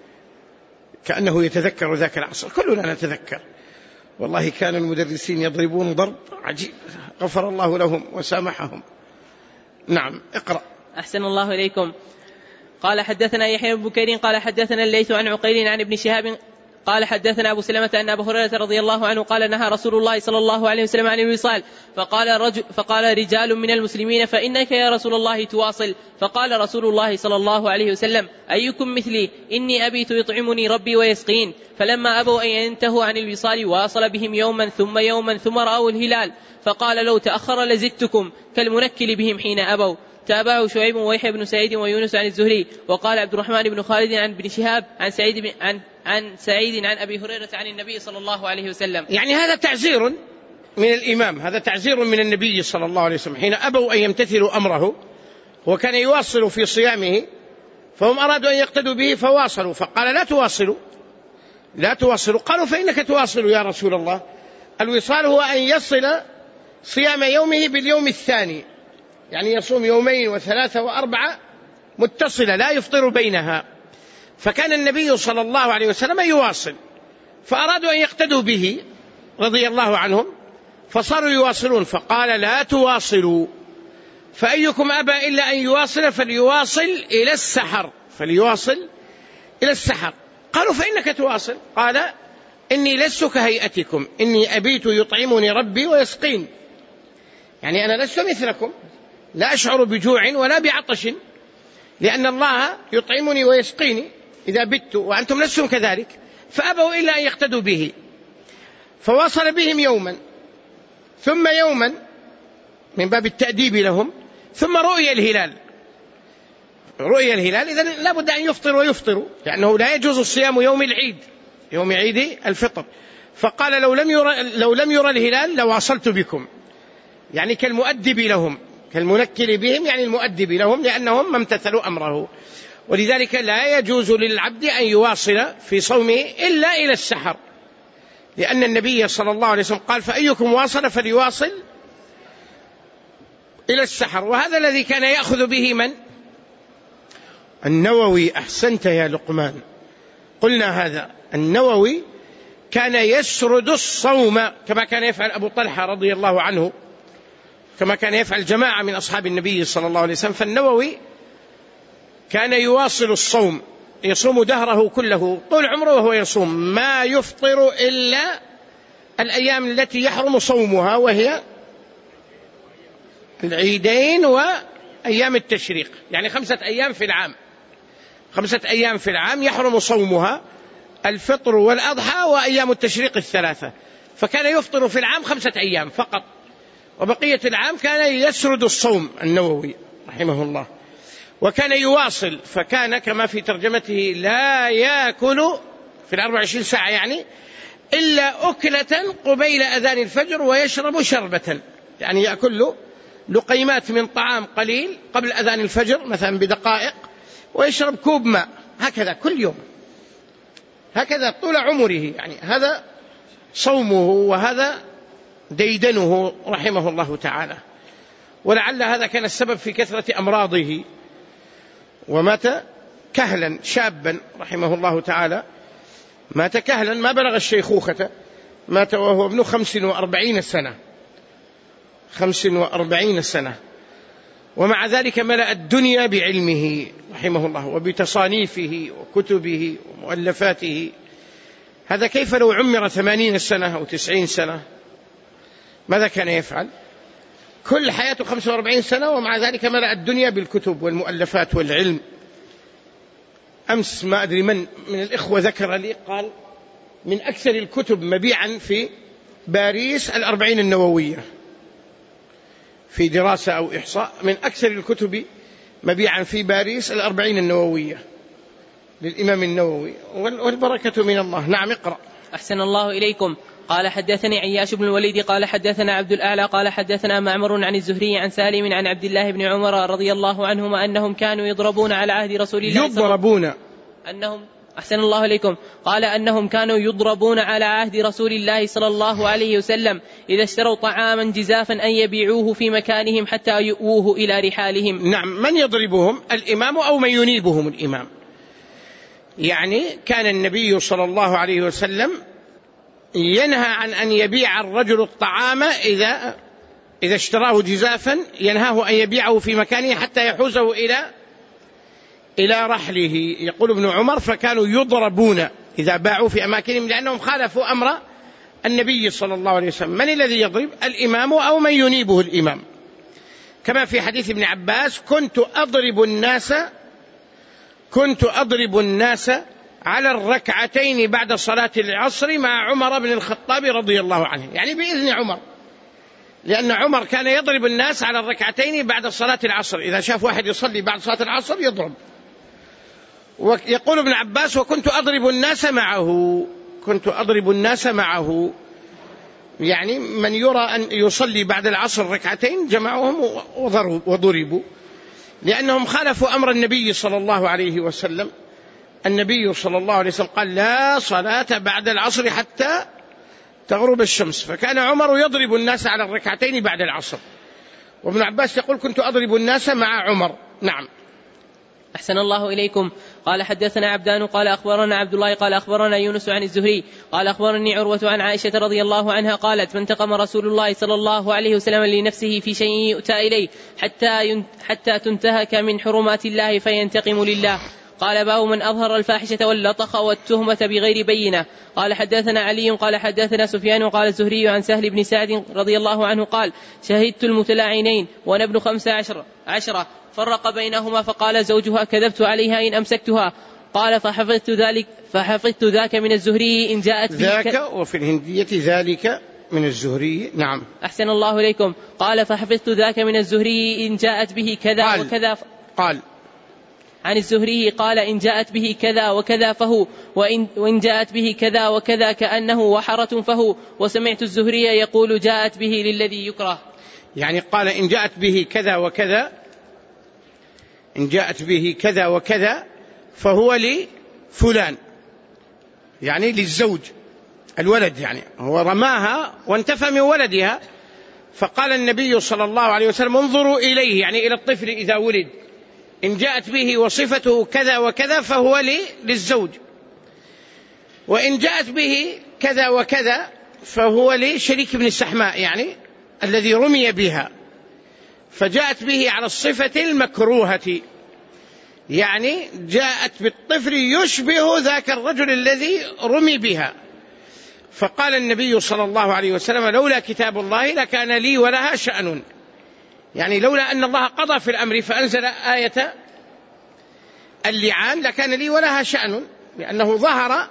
كأنه يتذكر ذاك العصر، كلنا نتذكر. والله كان المدرسين يضربون ضرب عجيب، غفر الله لهم وسامحهم. نعم، اقرأ.
أحسن الله إليكم. قال حدثنا يحيى بن بكير قال حدثنا الليث عن عقيل عن ابن شهاب قال حدثنا أبو سلمة أن أبا هريرة رضي الله عنه قال نهى رسول الله صلى الله عليه وسلم عن الوصال، فقال, رجل فقال رجال من المسلمين فإنك يا رسول الله تواصل، فقال رسول الله صلى الله عليه وسلم أيكم مثلي إني أبيت يطعمني ربي ويسقين، فلما أبوا أن ينتهوا عن الوصال واصل بهم يوما ثم يوما ثم رأوا الهلال، فقال لو تأخر لزدتكم كالمنكل بهم حين أبوا. تابعه شعيب ويحيى بن سعيد ويونس عن الزهري. وقال عبد الرحمن بن خالد عن ابن شهاب عن سعيد بن عن عن سعيد عن أبي هريرة عن النبي صلى الله عليه وسلم.
يعني هذا تعزير من الإمام، هذا تعزير من النبي صلى الله عليه وسلم حين أبوا أن يمتثلوا أمره، وكان يواصل في صيامه، فهم أرادوا أن يقتدوا به فواصلوا، فقال لا تواصلوا لا تواصلوا. قالوا فإنك تواصل يا رسول الله. الوصال هو أن يصل صيام يومه باليوم الثاني، يعني يصوم يومين وثلاثة وأربعة متصلة لا يفطر بينها. فكان النبي صلى الله عليه وسلم يواصل، فأرادوا أن يقتدوا به رضي الله عنهم فصاروا يواصلون، فقال لا تواصلوا، فأيكم أبى إلا أن يواصل فليواصل إلى السحر فليواصل إلى السحر. قالوا فإنك تواصل. قال إني لست كهيئتكم، إني أبيت يطعمني ربي ويسقين، يعني أنا لست مثلكم، لا أشعر بجوع ولا بعطش، لأن الله يطعمني ويسقيني إذا بت، وأنتم لستم كذلك. فأبوا إلا أن يقتدوا به، فواصل بهم يوما ثم يوما من باب التأديب لهم، ثم رؤي الهلال رؤي الهلال إذن لا بد أن يفطر ويفطروا، لأنه لا يجوز الصيام يوم العيد، يوم عيد الفطر. فقال لو لم يرى, لو لم يرى الهلال لواصلت بكم، يعني كالمؤدب لهم، كالمنكر بهم، يعني المؤدب لهم، لأنهم ما امتثلوا أمره. ولذلك لا يجوز للعبد أن يواصل في صومه إلا إلى السحر، لأن النبي صلى الله عليه وسلم قال فأيكم واصل فليواصل إلى السحر. وهذا الذي كان يأخذ به من؟ النووي. أحسنت يا لقمان، قلنا هذا. النووي كان يسرد الصوم كما كان يفعل أبو طلحة رضي الله عنه، كما كان يفعل جماعة من أصحاب النبي صلى الله عليه وسلم. فالنووي كان يواصل الصوم، يصوم دهره كله طول عمره وهو يصوم، ما يفطر إلا الأيام التي يحرم صومها، وهي العيدين وأيام التشريق، يعني خمسة أيام في العام خمسة أيام في العام يحرم صومها، الفطر والأضحى وأيام التشريق الثلاثة. فكان يفطر في العام خمسة أيام فقط، وبقية العام كان يسرد الصوم النووي رحمه الله. وكان يواصل، فكان كما في ترجمته لا يأكل في الأربع وعشرين ساعة يعني إلا أكلة قبيل أذان الفجر، ويشرب شربة، يعني يأكل له لقيمات من طعام قليل قبل أذان الفجر مثلا بدقائق، ويشرب كوب ماء، هكذا كل يوم، هكذا طول عمره. يعني هذا صومه وهذا ديدنه رحمه الله تعالى. ولعل هذا كان السبب في كثرة أمراضه، ومات كهلا شابا رحمه الله تعالى، مات كهلا ما بلغ الشيخوخة، مات وهو ابن خمس وأربعين سنة خمس وأربعين سنة ومع ذلك ملأ الدنيا بعلمه رحمه الله وبتصانيفه وكتبه ومؤلفاته. هذا كيف لو عمر ثمانين سنة أو تسعين سنة ماذا كان يفعل؟ كل حياته خمسة وأربعين سنة ومع ذلك ملأ الدنيا بالكتب والمؤلفات والعلم. أمس ما أدري من من الإخوة ذكر لي قال من أكثر الكتب مبيعا في باريس الأربعين النووية، في دراسة أو إحصاء، من أكثر الكتب مبيعا في باريس الأربعين النووية للإمام النووي، والبركة من الله. نعم اقرأ.
أحسن الله إليكم. قال حدثني عياش بن الوليد قال حدثنا عبد الأعلى قال حدثنا معمر عن الزهري عن سالم عن عبد الله بن عمر رضي الله عنهما أنهم كانوا يضربون على عهد رسول الله
يضربون
أنهم أحسن الله إليكم قال أنهم كانوا يضربون على عهد رسول الله صلى الله عليه وسلم إذا اشتروا طعاما جزافا أن يبيعوه في مكانهم حتى يؤوه إلى رحالهم.
نعم، من يضربهم؟ الإمام أو من ينيبهم الإمام. يعني كان النبي صلى الله عليه وسلم ينهى عن أن يبيع الرجل الطعام إذا إذا اشتراه جزافا، ينهاه أن يبيعه في مكانه حتى يحوزه إلى إلى رحله. يقول ابن عمر فكانوا يضربون إذا باعوا في أماكنهم لأنهم خالفوا أمر النبي صلى الله عليه وسلم. من الذي يضرب؟ الإمام أو من ينيبه الإمام، كما في حديث ابن عباس كنت أضرب الناس كنت أضرب الناس على الركعتين بعد صلاة العصر مع عمر بن الخطاب رضي الله عنه، يعني بإذن عمر، لأن عمر كان يضرب الناس على الركعتين بعد صلاة العصر، إذا شاف واحد يصلي بعد صلاة العصر يضرب. ويقول ابن عباس وكنت أضرب الناس معه كنت أضرب الناس معه يعني من يرى أن يصلي بعد العصر ركعتين جمعوهم وضربوا، لأنهم خالفوا أمر النبي صلى الله عليه وسلم. النبي صلى الله عليه وسلم قال لا صلاة بعد العصر حتى تغرب الشمس، فكان عمر يضرب الناس على الركعتين بعد العصر، وابن عباس يقول كنت أضرب الناس مع عمر. نعم.
أحسن الله إليكم. قال حدثنا عبدان قال أخبرنا عبد الله قال أخبرنا يونس عن الزهري قال أخبرني عروة عن عائشة رضي الله عنها قالت فانتقم رسول الله صلى الله عليه وسلم لنفسه في شيء يؤتى إليه حتى حتى تنتهك من حرمات الله فينتقم لله. قال باب من أظهر الفاحشة واللطخ والتهمة بغير بينة. قال حدثنا علي قال حدثنا سفيان قال الزهري عن سهل بن سعد رضي الله عنه قال شهدت المتلاعنين وأنا ابن خمس عشر عشرة فرق بينهما فقال زوجها كذبت عليها إن أمسكتها. قال فحفظت ذلك فحفظت ذاك من الزهري إن جاءت
ذاك وفي الهندية ذلك من الزهري. نعم.
أحسن الله إليكم. قال فحفظت ذاك من الزهري إن جاءت به كذا
قال
وكذا.
قال
عن الزهري قال إن جاءت به كذا وكذا فهو وإن, وإن جاءت به كذا وكذا كأنه وحرة فهو. وسمعت الزهري يقول جاءت به للذي يكره.
يعني قال إن جاءت به كذا وكذا إن جاءت به كذا وكذا فهو لفلان، يعني للزوج الولد، يعني هو رماها وانتفى من ولدها، فقال النبي صلى الله عليه وسلم انظروا إليه، يعني إلى الطفل إذا ولد، إن جاءت به وصفته كذا وكذا فهو للزوج، وإن جاءت به كذا وكذا فهو لشريك ابن السحماء، يعني الذي رمي بها، فجاءت به على الصفة المكروهة، يعني جاءت بالطفل يشبه ذاك الرجل الذي رمي بها. فقال النبي صلى الله عليه وسلم لولا كتاب الله لكان لي ولها شأن، يعني لولا أن الله قضى في الأمر فأنزل آية اللعان لكان لي ولها شأن، لأنه ظهر.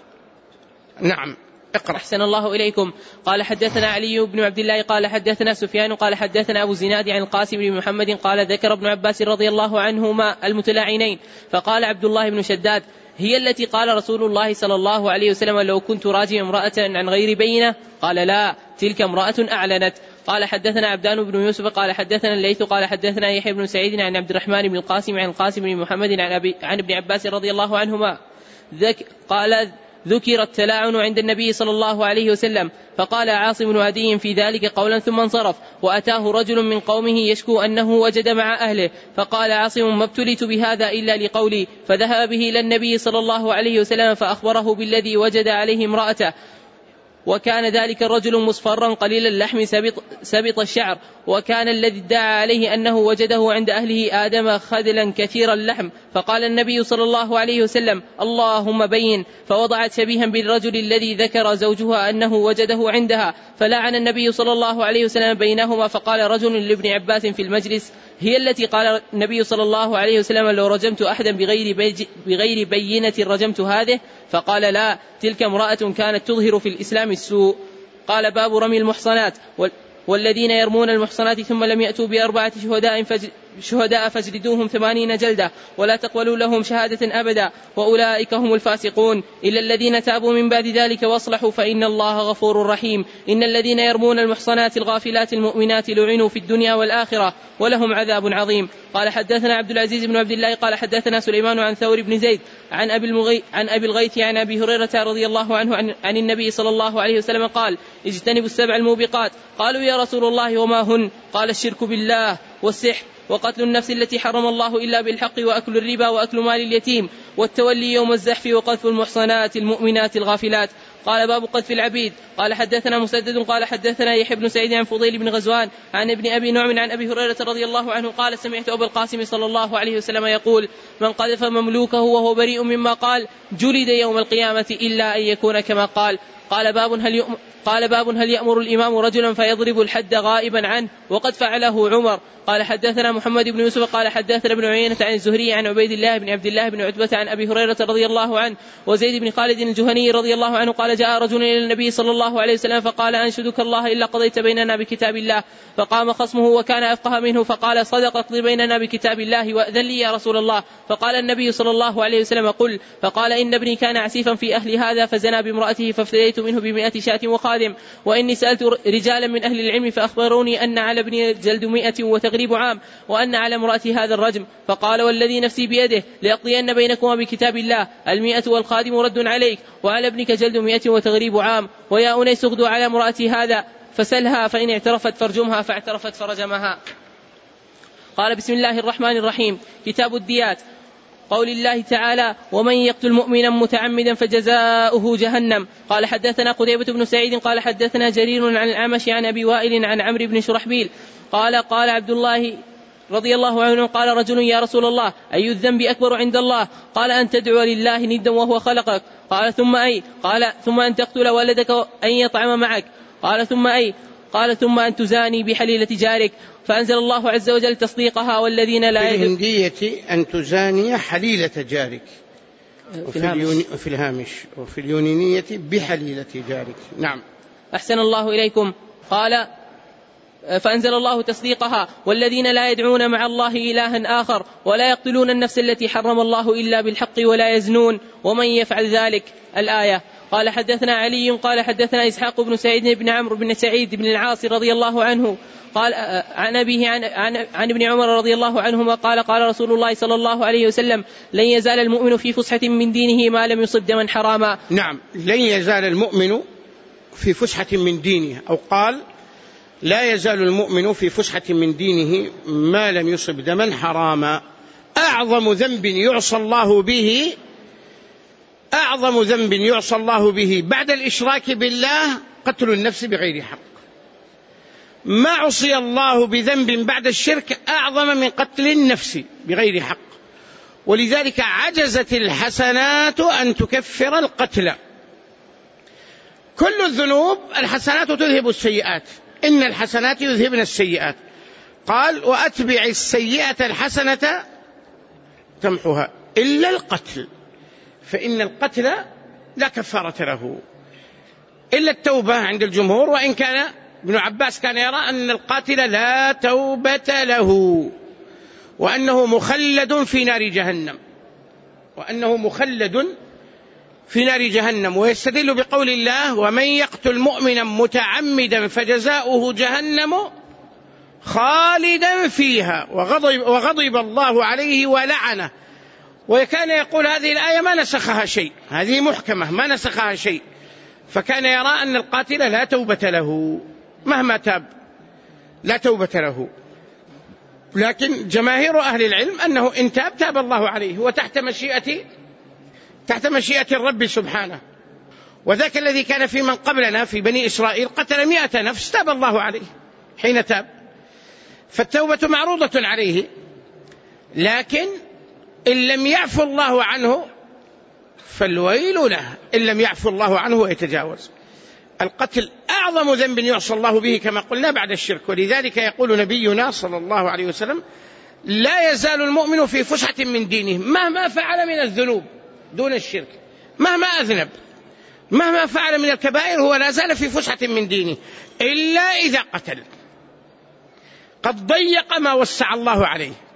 نعم. اقرأ.
أحسن الله إليكم. قال حدثنا علي بن عبد الله قال حدثنا سفيان قال حدثنا أبو زناد عن القاسم بن محمد قال ذكر ابن عباس رضي الله عنهما المتلاعنين، فقال عبد الله بن شداد هي التي قال رسول الله صلى الله عليه وسلم لو كنت راجم امرأة عن غير بينة؟ قال لا، تلك امرأة أعلنت. قال حدثنا عبدان بن يوسف قال حدثنا الليث قال حدثنا يحيى بن سعيد عن عبد الرحمن بن القاسم عن القاسم بن محمد عن, أبي عن ابن عباس رضي الله عنهما ذك قال ذكر التلاعن عند النبي صلى الله عليه وسلم، فقال عاصم بن عدي في ذلك قولا ثم انصرف، وأتاه رجل من قومه يشكو أنه وجد مع أهله، فقال عاصم ما ابتليت بهذا إلا لقولي، فذهب به إلى النبي صلى الله عليه وسلم فأخبره بالذي وجد عليه امرأته، وكان ذلك الرجل مصفرا قليل اللحم سبط, سبط الشعر، وكان الذي ادعى عليه أنه وجده عند أهله آدم خذلا كثير اللحم، فقال النبي صلى الله عليه وسلم اللهم بين، فوضعت شبيها بالرجل الذي ذكر زوجها أنه وجده عندها، فلعن النبي صلى الله عليه وسلم بينهما، فقال رجل لابن عباس في المجلس هي التي قال النبي صلى الله عليه وسلم لو رجمت أحدا بغير, بيج بغير بينة رجمت هذه؟ فقال لا، تلك امرأة كانت تظهر في الإسلام السوء. قال باب رمي المحصنات والذين يرمون المحصنات ثم لم يأتوا بأربعة شهداء شهداء فاجلدوهم ثمانين جلدة ولا تقبلوا لهم شهادة أبدا وأولئك هم الفاسقون إلا الذين تابوا من بعد ذلك واصلحوا فإن الله غفور رحيم. إن الذين يرمون المحصنات الغافلات المؤمنات لعنوا في الدنيا والآخرة ولهم عذاب عظيم. قال حدثنا عبد العزيز بن عبد الله قال حدثنا سليمان عن ثور بن زيد عن أبي, المغي... عن أبي الغيث عن أبي هريرة رضي الله عنه عن... عن النبي صلى الله عليه وسلم قال اجتنبوا السبع الموبقات. قالوا يا رسول الله وما هن؟ قال الشرك بالله والسحر وقتل النفس التي حرم الله إلا بالحق وأكل الربا وأكل مال اليتيم والتولي يوم الزحف وقذف المحصنات المؤمنات الغافلات. قال باب قذف العبيد. قال حدثنا مسدد قال حدثنا يحيى بن سعيد عن فضيل بن غزوان عن ابن أبي نعم عن أبي هريرة رضي الله عنه قال سمعت أبا القاسم صلى الله عليه وسلم يقول من قذف مملوكه وهو بريء مما قال جلد يوم القيامة إلا أن يكون كما قال. قال باب هل يؤمر قال باب هل يأمر الإمام رجلا فيضرب الحد غائبا عنه وقد فعله عمر. قال حدثنا محمد بن يوسف قال حدثنا ابن عيينة عن الزهري عن عبيد الله بن عبد الله بن عتبة عن أبي هريرة رضي الله عنه وزيد بن خالد الجهني رضي الله عنه قال جاء رجل إلى النبي صلى الله عليه وسلم فقال أنشدك الله إلا قضيت بيننا بكتاب الله. فقام خصمه وكان أفقه منه فقال صدق اقضي بيننا بكتاب الله وأذن لي يا رسول الله. فقال النبي صلى الله عليه وسلم قل. فقال إن ابني كان عسيفا في أهل هذا فزنى بامرأته فافتديت منه بمئة شاة وخادم وإني سألت رجالا من أهل العلم فأخبروني أن على ابني جلد مئة وتغريب عام وأن على امرأتي هذا الرجم. فقال والذي نفسي بيده ليقضين بينكما بكتاب الله المئة والخادم رد عليك وعلى ابنك جلد مئة وتغريب عام. ويا أنيس اغدوا على امرأتي هذا فسلها فإن اعترفت فرجمها فاعترفت فرجمها. قال بسم الله الرحمن الرحيم. كتاب الديات. قول الله تعالى ومن يقتل مؤمنا متعمدا فجزاؤه جهنم. قال حدثنا قتيبة بن سعيد قال حدثنا جرير عن الأعمش عن أبي وائل عن عمرو بن شرحبيل قال قال عبد الله رضي الله عنه قال رجل يا رسول الله أي الذنب أكبر عند الله؟ قال أن تدعو لله ندا وهو خلقك. قال ثم أي؟ قال ثم أن تقتل ولدك أن يطعم معك. قال ثم أي؟ قال ثم أن تزاني بحليلة جارك. فأنزل الله عز وجل تصديقها والذين لا
يجب في الهندية أن تزاني حليلة جارك وفي في, اليوني في الهامش وفي اليونانية بحليلة جارك. نعم.
أحسن الله إليكم. قال فأنزل الله تصديقها والذين لا يدعون مع الله إلها آخر ولا يقتلون النفس التي حرم الله إلا بالحق ولا يزنون ومن يفعل ذلك الآية. قال حدثنا علي قال حدثنا إسحاق بن سعيد بن عمرو بن سعيد بن العاص رضي الله عنه قال عن أبيه عن, عن, عن ابن عمر رضي الله عنهما قال قال رسول الله صلى الله عليه وسلم لن يزال المؤمن في فسحة من دينه ما لم يصب دما حراما.
نعم لن يزال المؤمن في فسحة من دينه أو قال لا يزال المؤمن في فسحة من دينه ما لم يصب دما حراما. أعظم ذنب يعصى الله به أعظم ذنب يعصى الله به بعد الإشراك بالله قتل النفس بغير حق. ما عصي الله بذنب بعد الشرك أعظم من قتل النفس بغير حق. ولذلك عجزت الحسنات أن تكفر القتل. كل الذنوب الحسنات تذهب السيئات إن الحسنات يذهبن السيئات. قال وأتبع السيئة الحسنة تمحها إلا القتل فإن القتل لا كفارة له إلا التوبة عند الجمهور. وإن كان ابن عباس كان يرى أن القاتل لا توبة له وأنه مخلد في نار جهنم وأنه مخلد في نار جهنم. ويستدل بقول الله ومن يقتل مؤمنا متعمدا فجزاؤه جهنم خالدا فيها وغضب, وغضب الله عليه ولعنه. وكان يقول هذه الآية ما نسخها شيء هذه محكمة ما نسخها شيء. فكان يرى أن القاتل لا توبة له مهما تاب لا توبة له. لكن جماهير أهل العلم أنه إن تاب تاب الله عليه وتحت مشيئة تحت مشيئة الرب سبحانه. وذاك الذي كان في من قبلنا في بني إسرائيل قتل مئة نفس تاب الله عليه حين تاب. فالتوبة معروضة عليه لكن إن لم يعفو الله عنه فالويل له إن لم يعفو الله عنه ويتجاوز. القتل أعظم ذنب يعصى الله به كما قلنا بعد الشرك. ولذلك يقول نبينا صلى الله عليه وسلم لا يزال المؤمن في فسحة من دينه مهما فعل من الذنوب دون الشرك مهما أذنب مهما فعل من الكبائر هو لا زال في فسحة من دينه إلا إذا قتل قد ضيق ما وسع الله عليه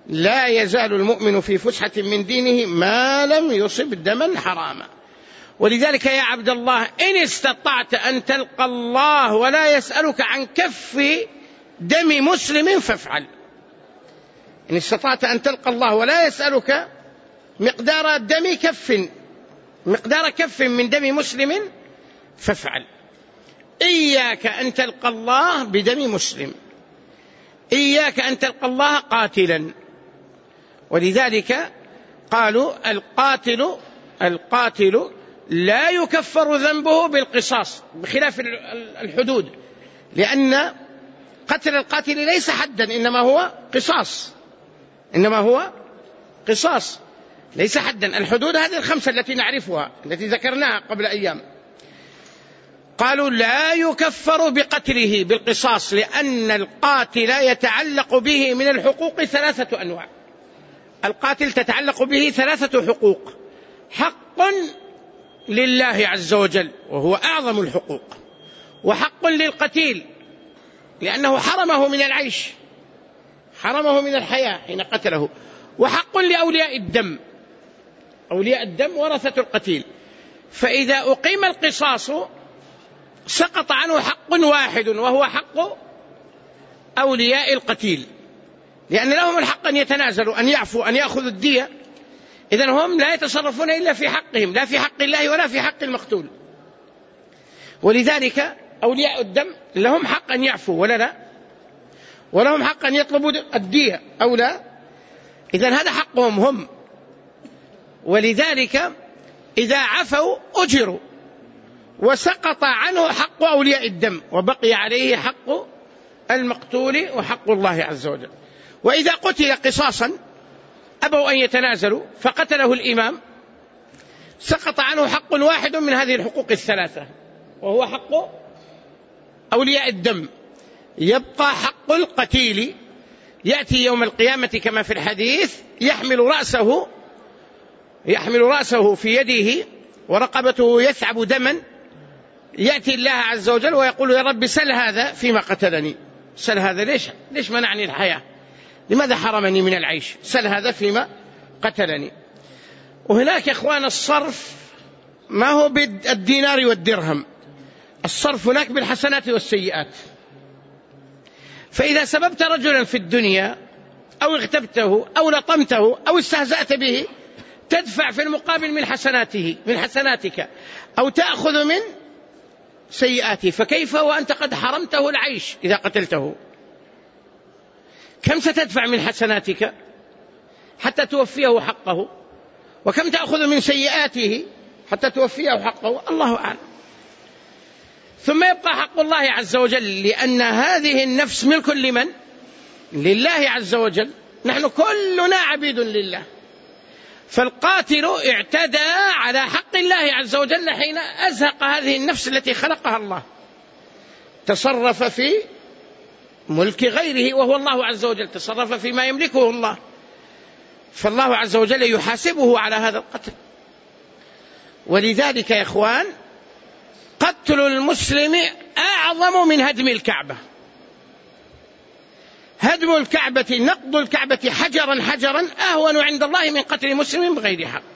لا يزال المؤمن في فسحة من دينه ما لم يصب دما حراما. ولذلك يا عبد الله إن استطعت أن تلقى الله ولا يسألك عن كف دم مسلم فافعل. إن استطعت أن تلقى الله ولا يسألك مقدار دم كف مقدار كف من دم مسلم فافعل. إياك أن تلقى الله بدم مسلم، إياك أن تلقى الله قاتلا. ولذلك قالوا القاتل القاتل لا يكفر ذنبه بالقصاص بخلاف الحدود، لأن قتل القاتل ليس حدا، إنما هو قصاص، إنما هو قصاص ليس حدا. الحدود هذه الخمسة التي نعرفها التي ذكرناها قبل أيام. قالوا لا يكفر بقتله بالقصاص، لأن القاتل يتعلق به من الحقوق ثلاثة أنواع. القاتل تتعلق به ثلاثة حقوق: حق لله عز وجل وهو أعظم الحقوق، وحق للقتيل لأنه حرمه من العيش، حرمه من الحياة حين قتله، وحق لأولياء الدم، أولياء الدم ورثة القتيل. فإذا أقيم القصاص سقط عنه حق واحد وهو حق أولياء القتيل، لأن لهم الحق أن يتنازلوا، أن يعفوا، أن يأخذوا الدية. إذن هم لا يتصرفون إلا في حقهم، لا في حق الله ولا في حق المقتول. ولذلك أولياء الدم لهم حق أن يعفوا ولا لا، ولهم حق أن يطلبوا الدية أو لا. إذن هذا حقهم هم. ولذلك إذا عفوا أجروا، وسقط عنه حق أولياء الدم وبقي عليه حق المقتول وحق الله عز وجل. وإذا قتل قصاصا أبوا أن يتنازلوا فقتله الإمام سقط عنه حق واحد من هذه الحقوق الثلاثة وهو حق أولياء الدم. يبقى حق القتيل، يأتي يوم القيامة كما في الحديث يحمل رأسه يحمل رأسه في يده ورقبته يثعب دما، يأتي الله عز وجل ويقول يا رب سل هذا فيما قتلني، سل هذا ليش ليش منعني الحياة، لماذا حرمني من العيش، سل هذا فيما قتلني. وهناك يا إخوان الصرف ما هو بالدينار والدرهم، الصرف هناك بالحسنات والسيئات. فإذا سببت رجلا في الدنيا أو اغتبته أو لطمته أو استهزأت به تدفع في المقابل من حسناته من حسناتك أو تأخذ من سيئاته، فكيف وأنت قد حرمته العيش إذا قتلته؟ كم ستدفع من حسناتك حتى توفيه حقه، وكم تأخذ من سيئاته حتى توفيه حقه؟ الله أعلم. ثم يبقى حق الله عز وجل، لأن هذه النفس ملك لمن؟ لله عز وجل، نحن كلنا عبيد لله. فالقاتل اعتدى على حق الله عز وجل حين أزهق هذه النفس التي خلقها الله، تصرف في ملك غيره وهو الله عز وجل، تصرف فيما يملكه الله، فالله عز وجل يحاسبه على هذا القتل. ولذلك يا إخوان قتل المسلم أعظم من هدم الكعبة. هدم الكعبة نقض الكعبة حجرا حجرا أهون عند الله من قتل مسلم بغير حق.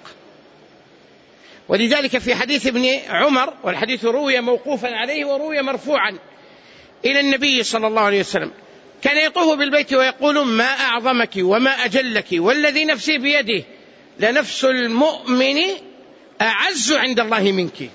ولذلك في حديث ابن عمر، والحديث روي موقوفا عليه وروي مرفوعا إلى النبي صلى الله عليه وسلم، كان يطوف بالبيت ويقول ما أعظمك وما أجلك والذي نفسي بيده لنفس المؤمن أعز عند الله منك.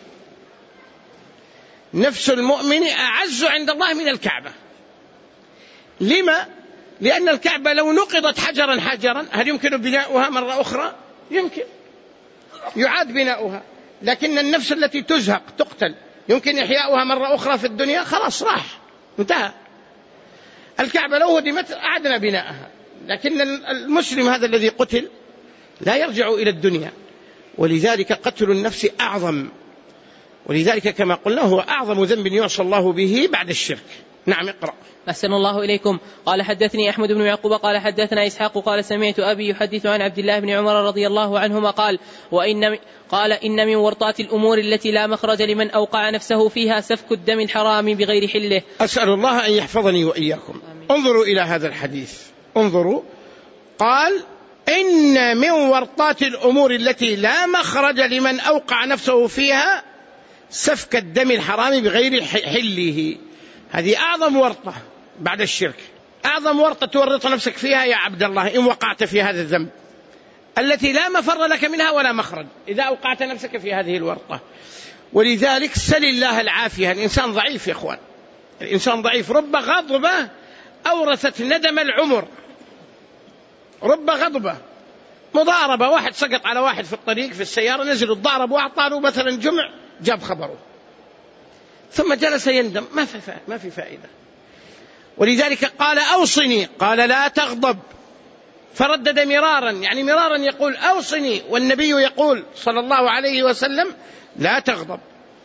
نفس المؤمن أعز عند الله من الكعبة. لما؟ لأن الكعبة لو نقضت حجرا حجرا هل يمكن بناؤها مرة أخرى؟ يمكن، يعاد بناؤها. لكن النفس التي تزهق تقتل يمكن إحياؤها مرة أخرى في الدنيا؟ خلاص راح انتهى. الكعبة لو هدمت أعدنا بناءها، لكن المسلم هذا الذي قتل لا يرجع إلى الدنيا. ولذلك قتل النفس أعظم، ولذلك كما قلنا هو أعظم ذنب يعصى الله به بعد الشرك. نعم اقرأ.
أحسن الله إليكم. قال حدثني أحمد بن يعقوب قال حدثنا إسحاق قال سمعت أبي يحدث عن عبد الله بن عمر رضي الله عنهما قال وإن قال إن من ورطات الأمور التي لا مخرج لمن أوقع نفسه فيها سفك الدم الحرام بغير حله.
أسأل الله أن يحفظني وإياكم. آمين. انظروا إلى هذا الحديث، انظروا قال إن من ورطات الأمور التي لا مخرج لمن أوقع نفسه فيها سفك الدم الحرام بغير حله. هذه أعظم ورطة بعد الشرك، أعظم ورطة تورط نفسك فيها يا عبد الله إن وقعت في هذا الذنب التي لا مفر لك منها ولا مخرج إذا أوقعت نفسك في هذه الورطة. ولذلك سل الله العافية. الإنسان ضعيف يا إخوان، الإنسان ضعيف. رب غضبة أورثت ندم العمر، رب غضبة مضاربة، واحد سقط على واحد في الطريق في السيارة، نزل الضارب وأعطى له مثلا جمع، جاب خبره ثم جلس يندم، ما في ما في فائدة. ولذلك قال أوصني، قال لا تغضب، فردد مرارا، يعني مرارا يقول أوصني، والنبي يقول صلى الله عليه وسلم لا تغضب.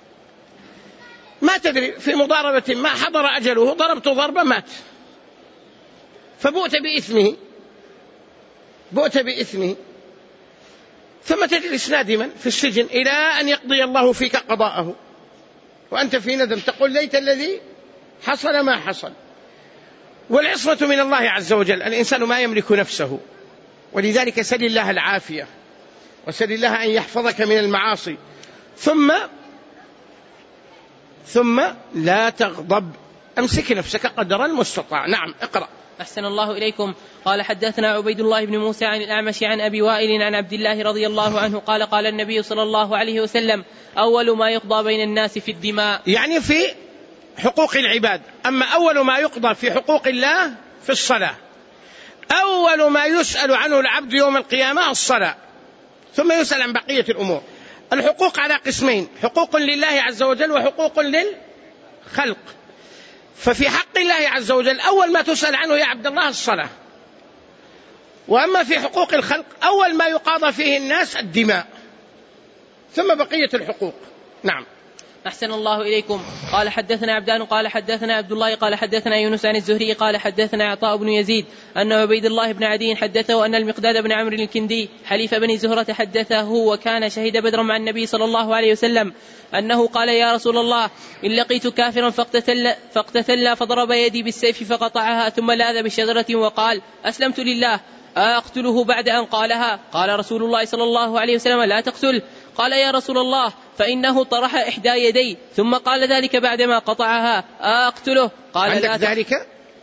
ما تدري في مضاربة ما حضر أجله، ضربت ضربة مات، فبؤت بإثمه بؤت بإثمه ثم تجلس نادما في السجن إلى أن يقضي الله فيك قضاءه وأنت في ندم، تقول ليت الذي حصل ما حصل. والعصمة من الله عز وجل، الإنسان ما يملك نفسه. ولذلك سل الله العافية وسل الله أن يحفظك من المعاصي. ثم ثم لا تغضب، أمسك نفسك قدر المستطاع. نعم اقرأ.
أحسن الله إليكم. قال حدثنا عبيد الله بن موسى عن الأعمش عن أبي وائل عن عبد الله رضي الله عنه قال قال النبي صلى الله عليه وسلم أول ما يقضى بين الناس في الدماء،
يعني في حقوق العباد. أما أول ما يقضى في حقوق الله في الصلاة، أول ما يسأل عنه العبد يوم القيامة الصلاة، ثم يسأل عن بقية الأمور. الحقوق على قسمين، حقوق لله عز وجل وحقوق للخلق. ففي حق الله عز وجل أول ما تسأل عنه يا عبد الله الصلاة، وأما في حقوق الخلق أول ما يقاضى فيه الناس الدماء، ثم بقية الحقوق. نعم.
أحسن الله إليكم. قال حدثنا عبدان قال حدثنا عبد الله قال حدثنا يونس عن الزهري قال حدثنا عطاء بن يزيد أن عبيد الله بن عدي حدثه أن المقداد بن عمرو الكندي حليف بني زهرة حدثه وكان شهد بدرا مع النبي صلى الله عليه وسلم أنه قال يا رسول الله إن لقيت كافرا فاقتتل, فاقتتل فضرب يدي بالسيف فقطعها ثم لاذ بشجرة وقال أسلمت لله أقتله بعد أن قالها؟ قال رسول الله صلى الله عليه وسلم لا تقتل. قال يا رسول الله فإنه طرح إحدى يدي ثم قال ذلك بعدما قطعها أقتله؟ قال لا تقتل.
ذلك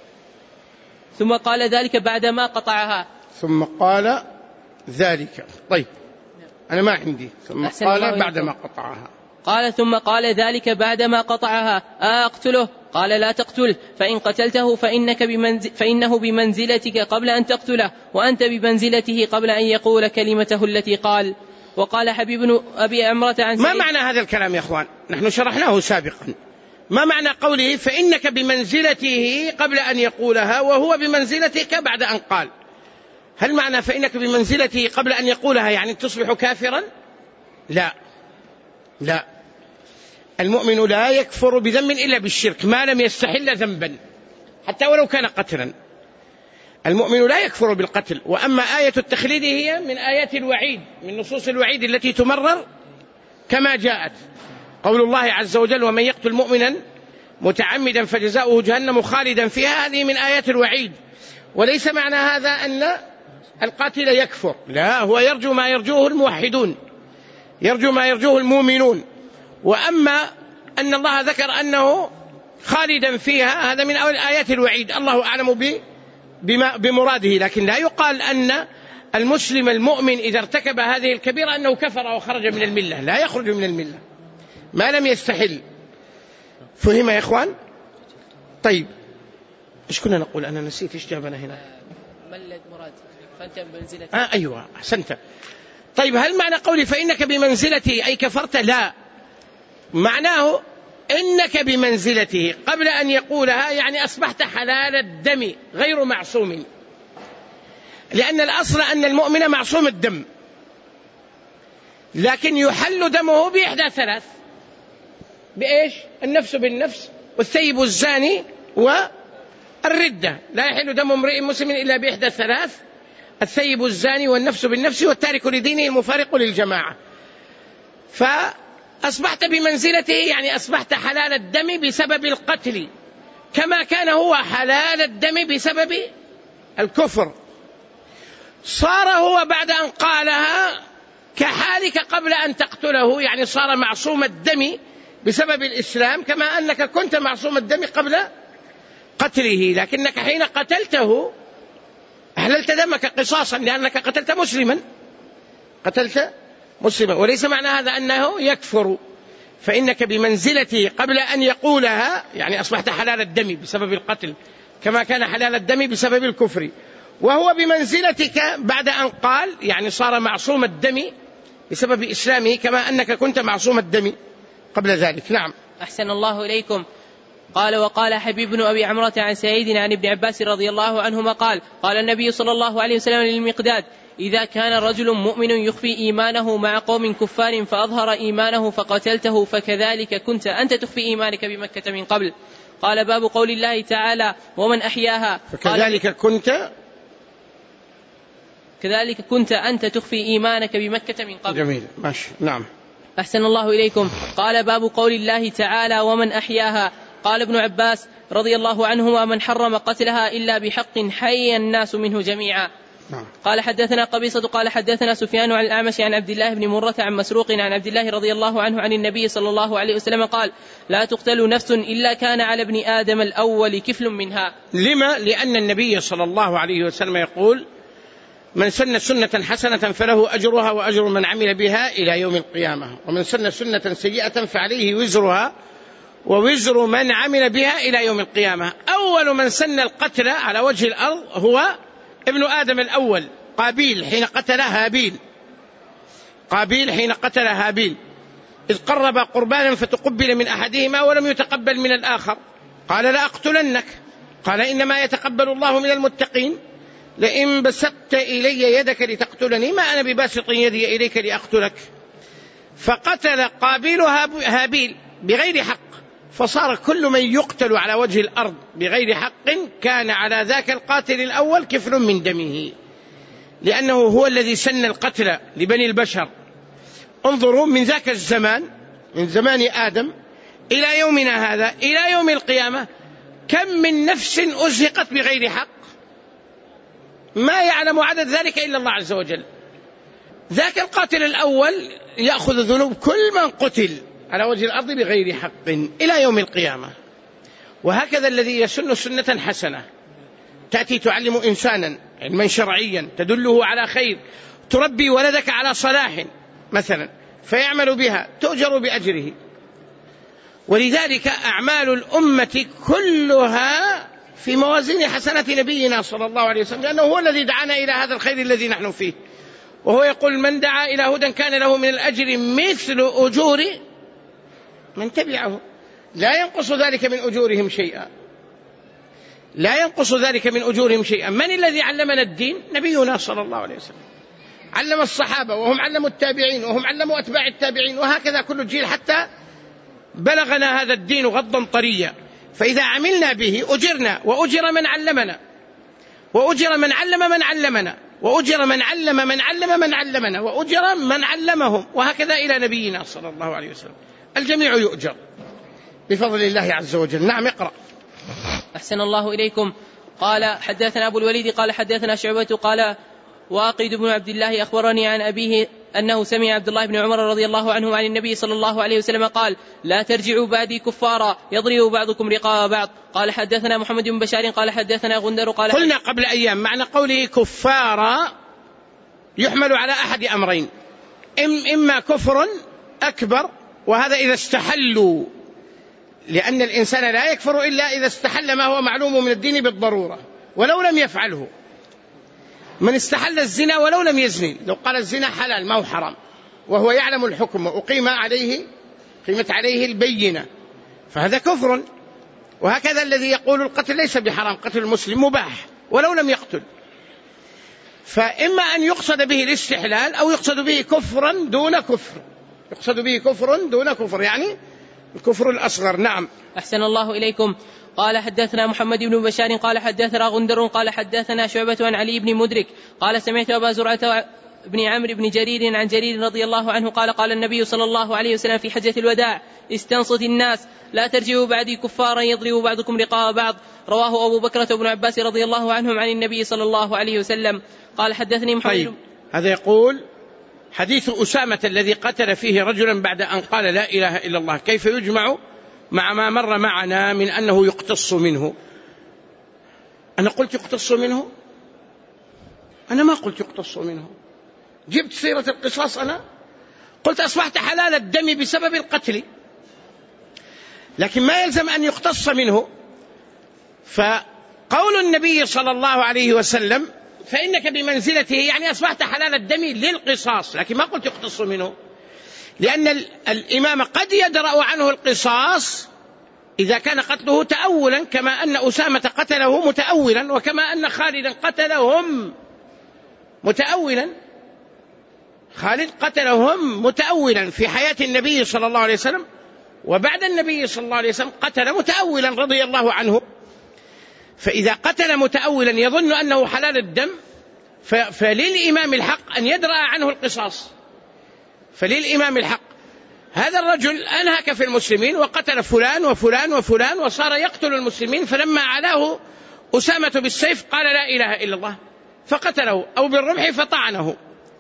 ثم قال ذلك بعدما قطعها
ثم قال ذلك. طيب أنا ما عندي ثم قال بعدما قطعها.
قال ثم قال ذلك بعدما قطعها أقتله؟ قال لا تقتل، فإن قتلته فإنك بمنزل فإنه بمنزلتك قبل أن تقتله وأنت بمنزلته قبل أن يقول كلمته التي قال. وقال حبيب بن أبي عمرة عن
ما معنى هذا الكلام يا أخوان؟ نحن شرحناه سابقا. ما معنى قوله فإنك بمنزلته قبل أن يقولها وهو بمنزلتك بعد أن قال؟ هل معنى فإنك بمنزلته قبل أن يقولها يعني تصبح كافرا؟ لا لا، المؤمن لا يكفر بذنب إلا بالشرك ما لم يستحل ذنبا حتى ولو كان قتلا. المؤمن لا يكفر بالقتل. وأما آية التخليد هي من آيات الوعيد، من نصوص الوعيد التي تمرر كما جاءت. قول الله عز وجل ومن يقتل مؤمنا متعمدا فجزاؤه جهنم خالدا فيها، هذه من آيات الوعيد. وليس معنى هذا أن القاتل يكفر، لا، هو يرجو ما يرجوه الموحدون، يرجو ما يرجوه المؤمنون. وأما أن الله ذكر أنه خالدا فيها هذا من آيات الوعيد، الله أعلم به بما بمراده. لكن لا يقال أن المسلم المؤمن إذا ارتكب هذه الكبيرة أنه كفر وخرج من الملة، لا يخرج من الملة ما لم يستحل. فهم يا إخوان؟ طيب إيش كنا نقول؟ أنا نسيت إيش جابنا هنا.
ملد مراد فأنت بمنزلتي.
آه أيوة أحسنت. طيب هل معنى قولي فإنك بمنزلتي أي كفرت؟ لا، معناه إنك بمنزلته قبل أن يقولها يعني أصبحت حلال الدم غير معصوم، لأن الأصل أن المؤمن معصوم الدم، لكن يحل دمه بإحدى ثلاث. بإيش؟ النفس بالنفس والثيب الزاني والردة. لا يحل دم امرئ مسلم إلا بإحدى ثلاث: الثيب الزاني والنفس بالنفس والتارك لدينه المفارق للجماعة. فأصبحت بمنزلته يعني أصبحت حلال الدم بسبب القتل كما كان هو حلال الدم بسبب الكفر. صار هو بعد أن قالها كحالك قبل أن تقتله، يعني صار معصوم الدم بسبب الإسلام كما أنك كنت معصوم الدم قبل قتله، لكنك حين قتلته أحللت دمك قصاصا لأنك قتلت مسلما قتلت مسلما وليس معنى هذا أنه يكفر، فإنك بمنزلته قبل أن يقولها، يعني أصبحت حلال الدم بسبب القتل كما كان حلال الدم بسبب الكفر، وهو بمنزلتك بعد أن قال، يعني صار معصوم الدم بسبب إسلامه كما أنك كنت معصوم الدم قبل ذلك. نعم.
أحسن الله إليكم. قال وقال حبيب بن أبي عمرة عن سعيد عن ابن عباس رضي الله عنهما قال قال النبي صلى الله عليه وسلم للمقداد: إذا كان رجل مؤمن يخفي إيمانه مع قوم كفار فأظهر إيمانه فقتلته فكذلك كنت أنت تخفي إيمانك بمكة من قبل. قال: باب قول الله تعالى: ومن أحياها
فكذلك كنت
كذلك كنت أنت تخفي إيمانك بمكة من قبل.
جميل، ماشي. نعم.
أحسن الله إليكم. قال: باب قول الله تعالى: ومن أحياها. قال ابن عباس رضي الله عنهما: من حرم قتلها إلا بحق حي الناس منه جميعا. نعم. قال: حدثنا قبيصة قال حدثنا سفيان عن الأعمش عن عبد الله بن مرة عن مسروق عن عبد الله رضي الله عنه عن النبي صلى الله عليه وسلم قال: لا تقتل نفس إلا كان على ابن آدم الأول كفل منها.
لما؟ لأن النبي صلى الله عليه وسلم يقول: من سن سنة حسنة فله أجرها وأجر من عمل بها إلى يوم القيامة، ومن سن سنة سيئة فعليه وزرها ووزر من عمل بها إلى يوم القيامة. أول من سن القتل على وجه الأرض هو ابن آدم الأول، قابيل حين قتل هابيل قابيل حين قتل هابيل إذ قرب قربانا فتقبل من أحدهما ولم يتقبل من الآخر، قال: لا أقتلنك، قال: إنما يتقبل الله من المتقين، لئن بسطت إلي يدك لتقتلني ما أنا بباسط يدي إليك لأقتلك. فقتل قابيل هابيل بغير حق، فصار كل من يقتل على وجه الأرض بغير حق كان على ذاك القاتل الأول كفل من دمه، لأنه هو الذي سن القتل لبني البشر. انظروا من ذاك الزمان، من زمان آدم إلى يومنا هذا إلى يوم القيامة، كم من نفس أزهقت بغير حق، ما يعلم عدد ذلك إلا الله عز وجل. ذاك القاتل الأول يأخذ ذنوب كل من قتل على وجه الأرض بغير حق إلى يوم القيامة. وهكذا الذي يسن سنة حسنة، تأتي تعلم إنسانا علما شرعيا تدله على خير، تربي ولدك على صلاح مثلا فيعمل بها، تؤجر بأجره. ولذلك أعمال الأمة كلها في موازين حسنة نبينا صلى الله عليه وسلم، لأنه هو الذي دعانا إلى هذا الخير الذي نحن فيه، وهو يقول: من دعا إلى هدى كان له من الأجر مثل أجور من تبعه، لا ينقص ذلك من أجورهم شيئا لا ينقص ذلك من أجورهم شيئا. من الذي علمنا الدين؟ نبينا صلى الله عليه وسلم، علم الصحابة وهم علموا التابعين وهم علموا أتباع التابعين، وهكذا كل الجيل حتى بلغنا هذا الدين غضا طريا. فإذا عملنا به أجرنا، وأجر من علمنا، وأجر من علم من علمنا، وأجر من علم من علم من علمنا، وأجر من علمهم، وهكذا إلى نبينا صلى الله عليه وسلم. الجميع يؤجر بفضل الله عز وجل. نعم. اقرأ.
أحسن الله إليكم. قال: حدثنا أبو الوليد قال حدثنا شعبة قال: واقد بن عبد الله أخبرني عن أبيه أنه سمع عبد الله بن عمر رضي الله عنه عن النبي صلى الله عليه وسلم قال: لا ترجعوا بعدي كفارا يضرب بعضكم رقاب بعض. قال: حدثنا محمد بن بشار قال حدثنا غندر قال
قلنا قبل أيام معنى قوله كفارا يحمل على أحد أمرين: إما كفر أكبر، وهذا إذا استحلوا، لأن الإنسان لا يكفر إلا إذا استحل ما هو معلوم من الدين بالضرورة ولو لم يفعله. من استحل الزنا ولو لم يزني، لو قال الزنا حلال ما هو حرام وهو يعلم الحكم وأقيم عليه قيمت عليه البينة، فهذا كفر. وهكذا الذي يقول القتل ليس بحرام، قتل المسلم مباح ولو لم يقتل. فإما أن يقصد به الاستحلال أو يقصد به كفرا دون كفر، يقصد به كفر دون كفر، يعني الكفر الأصغر. نعم.
أحسن الله إليكم. قال: حدثنا محمد بن بشار قال حدثنا غندر قال حدثنا شعبة عن علي بن مدرك قال: سمعت أبا زرعة بن عمرو بن جرير عن جرير رضي الله عنه قال قال النبي صلى الله عليه وسلم في حجة الوداع استنصت الناس لا ترجعوا بعدي كفارا يضرب بعضكم رقاب بعض. رواه أبو بكرة وابن عباس رضي الله عنهم عن النبي صلى الله عليه وسلم. قال حدثني محمد.
طيب هذا يقول حديث أسامة الذي قتل فيه رجلا بعد أن قال لا إله إلا الله كيف يجمع مع ما مر معنا من أنه يقتص منه؟ أنا قلت يقتص منه؟ أنا ما قلت يقتص منه. جبت سيرة القصاص، أنا قلت أصبحت حلال الدم بسبب القتل، لكن ما يلزم أن يقتص منه. فقول النبي صلى الله عليه وسلم فإنك بمنزلته يعني أصبحت حلال الدم للقصاص، لكن ما قلت يقتص منه، لأن الإمام قد يدرأ عنه القصاص إذا كان قتله تأولا، كما أن أسامة قتله متأولا، وكما أن خالدا قتلهم متأولا. خالد قتلهم متأولا في حياة النبي صلى الله عليه وسلم، وبعد النبي صلى الله عليه وسلم قتل متأولا رضي الله عنه. فإذا قتل متأولا يظن أنه حلال الدم فللإمام الحق أن يدرأ عنه القصاص، فللإمام الحق. هذا الرجل أنهك في المسلمين وقتل فلان وفلان وفلان وصار يقتل المسلمين، فلما علاه أسامة بالسيف قال لا إله إلا الله فقتله، أو بالرمح فطعنه.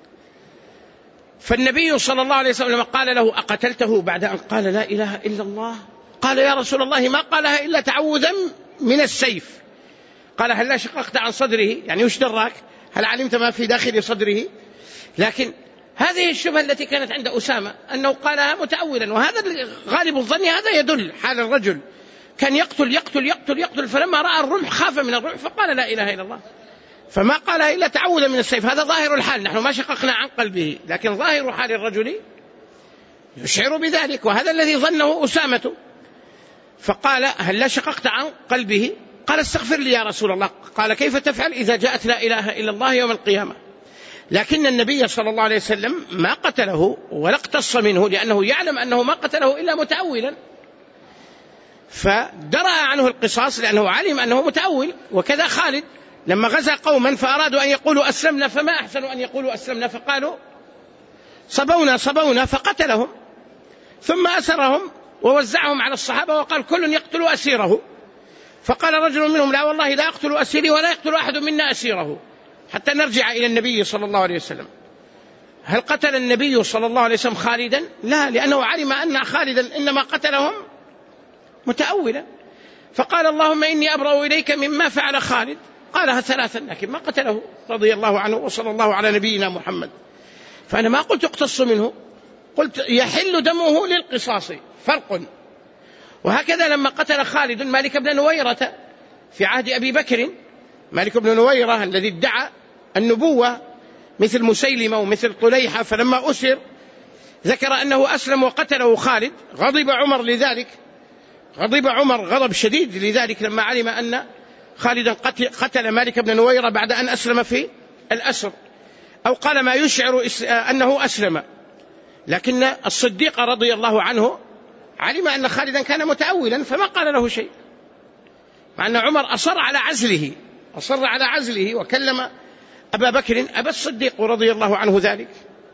فالنبي صلى الله عليه وسلم قال له أقتلته بعد أن قال لا إله إلا الله؟ قال يا رسول الله ما قالها إلا تعوذا من السيف. قال هل لا شققت عن صدره؟ يعني وش دراك؟ هل علمت ما في داخل صدره؟ لكن هذه الشبهة التي كانت عند أسامة أنه قالها متأولا، وهذا غالب الظن هذا يدل حال الرجل كان يقتل يقتل يقتل يقتل، فلما رأى الرمح خاف من الرمح فقال لا إله إلا الله، فما قالها إلا تعوذا من السيف. هذا ظاهر الحال، نحن ما شققنا عن قلبه، لكن ظاهر حال الرجل يشعر بذلك، وهذا الذي ظنه أسامة. فقال هل لا شققت عن قلبه؟ قال استغفر لي يا رسول الله. قال كيف تفعل إذا جاءت لا إله إلا الله يوم القيامة؟ لكن النبي صلى الله عليه وسلم ما قتله ولا اقتص منه، لأنه يعلم أنه ما قتله إلا متأولا، فدرأ عنه القصاص لأنه علم أنه متأول. وكذا خالد لما غزا قوما فأرادوا أن يقولوا أسلمنا، فما أحسن أن يقولوا أسلمنا، فقالوا صبونا صبونا فقتلهم، ثم أسرهم ووزعهم على الصحابة وقال كل يقتل أسيره. فقال رجل منهم لا والله لا أقتل أسيري ولا يقتل أحد منا أسيره حتى نرجع إلى النبي صلى الله عليه وسلم. هل قتل النبي صلى الله عليه وسلم خالدا؟ لا، لأنه علم أن خالدا إنما قتلهم متأولا. فقال اللهم إني أبرأ إليك مما فعل خالد. قالها ثلاثا لكن ما قتله رضي الله عنه وصلى الله على نبينا محمد. فأنا ما قلت اقتص منه، قلت يحل دمه للقصاص، فرق. وهكذا لما قتل خالد مالك بن نويرة في عهد أبي بكر، مالك بن نويرة الذي ادعى النبوة مثل مسيلمة ومثل طليحة، فلما أسر ذكر أنه أسلم وقتله خالد، غضب عمر لذلك، غضب عمر غضب شديد لذلك لما علم أن خالدا قتل مالك بن نويرة بعد أن أسلم في الأسر، أو قال ما يشعر أنه أسلم. لكن الصديق رضي الله عنه علم أن خالدا كان متأولا فما قال له شيء، مع أن عمر أصر على عزله، أصر على عزله وكلم أبا بكر أبا الصديق رضي الله عنه ذلك.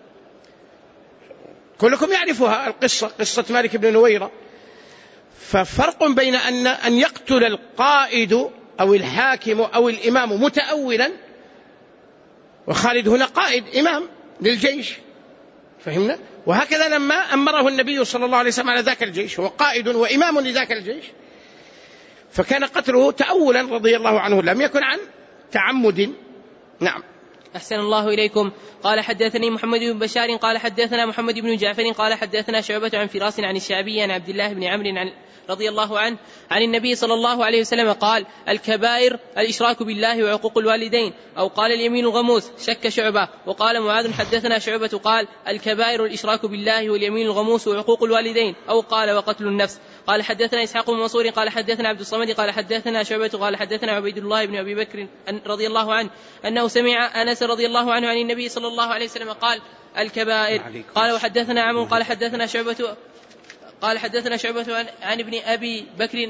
كلكم يعرفها القصة، قصة مالك بن نويرة. ففرق بين أن أن يقتل القائد أو الحاكم أو الإمام متأولا، وخالد هنا قائد إمام للجيش، فهمنا؟ وهكذا لما أمره النبي صلى الله عليه وسلم على ذاك الجيش هو قائد وإمام لذاك الجيش، فكان قتله تأولا رضي الله عنه، لم يكن عن تعمد. نعم.
أحسن الله إليكم. قال حدثني محمد بن بشار قال حدثنا محمد بن جعفر قال حدثنا شعبة عن فراس عن الشعبي عن عبد الله بن عمرو عن رضي الله عنه عن النبي صلى الله عليه وسلم قال الكبائر الإشراك بالله وعقوق الوالدين، أو قال اليمين الغموس. شك شعبة. وقال معاذ حدثنا شعبة قال الكبائر الإشراك بالله واليمين الغموس وعقوق الوالدين، أو قال وقتل النفس. قال حدثنا إسحاق بن منصور قال حدثنا عبد الصمد قال حدثنا شعبة قال حدثنا عبيد الله بن أبي بكر رضي الله عنه أنه سمع أنس رضي الله عنه عن النبي صلى الله عليه وسلم قال الكبائر. قال وحدثنا عمرو قال حدثنا شعبة قال حدثنا شعبة عن, عن ابن أبي بكر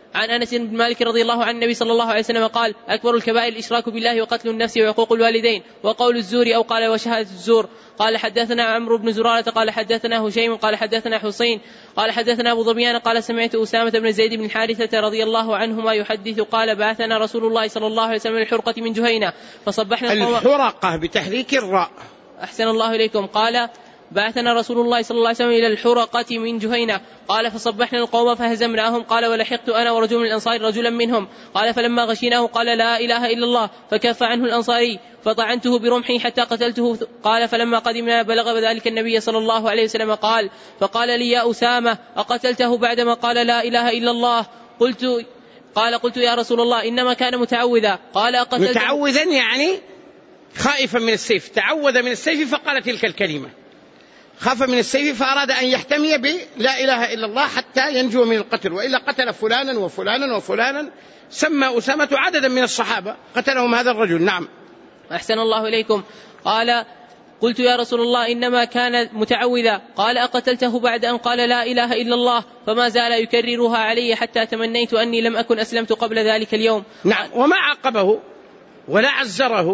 عن أنس بن مالك رضي الله عن النبي صلى الله عليه وسلم قال: أكبر الكبائر الإشراك بالله وقتل النفس وعقوق الوالدين وقول الزور أو قال وشهادة الزور. قال حدثنا عمرو بن زرارة قال حدثنا هشيم قال حدثنا حسين قال حدثنا أبو ظبيان قال سمعت أسامة بن زيد بن حارثة رضي الله عنهما يحدث قال: بعثنا رسول الله صلى الله عليه وسلم الحرقة من جهينة فصبحنا القوم.
الحرقة بتحريك الراء.
أحسن الله إليكم. قال: بعثنا رسول الله صلى الله عليه وسلم إلى الحرقة من جهينة. قال: فصبحنا القوم فهزمناهم. قال: ولحقت أنا ورجل من الأنصار رجلا منهم. قال: فلما غشيناه قال: لا إله إلا الله، فكف عنه الأنصاري فطعنته برمحي حتى قتلته. قال: فلما قدمنا بلغ ذلك النبي صلى الله عليه وسلم قال فقال لي: يا أسامة أقتلته بعدما قال لا إله إلا الله؟ قلت قال قلت يا رسول الله إنما كان متعوذا. قال: أقتلته
متعوذا يعني خائفا من السيف، تعوذ من السيف فقال تلك الكلمة، خاف من السيف فأراد أن يحتمي بلا إله إلا الله حتى ينجو من القتل، وإلا قتل فلانا وفلانا وفلانا. سمى أسامة عددا من الصحابة قتلهم هذا الرجل. نعم.
أحسن الله إليكم. قال: قلت يا رسول الله إنما كان متعوذا. قال: أقتلته بعد أن قال لا إله إلا الله؟ فما زال يكررها علي حتى تمنيت أني لم أكن أسلمت قبل ذلك اليوم.
نعم. وما عاقبه ولا عزره،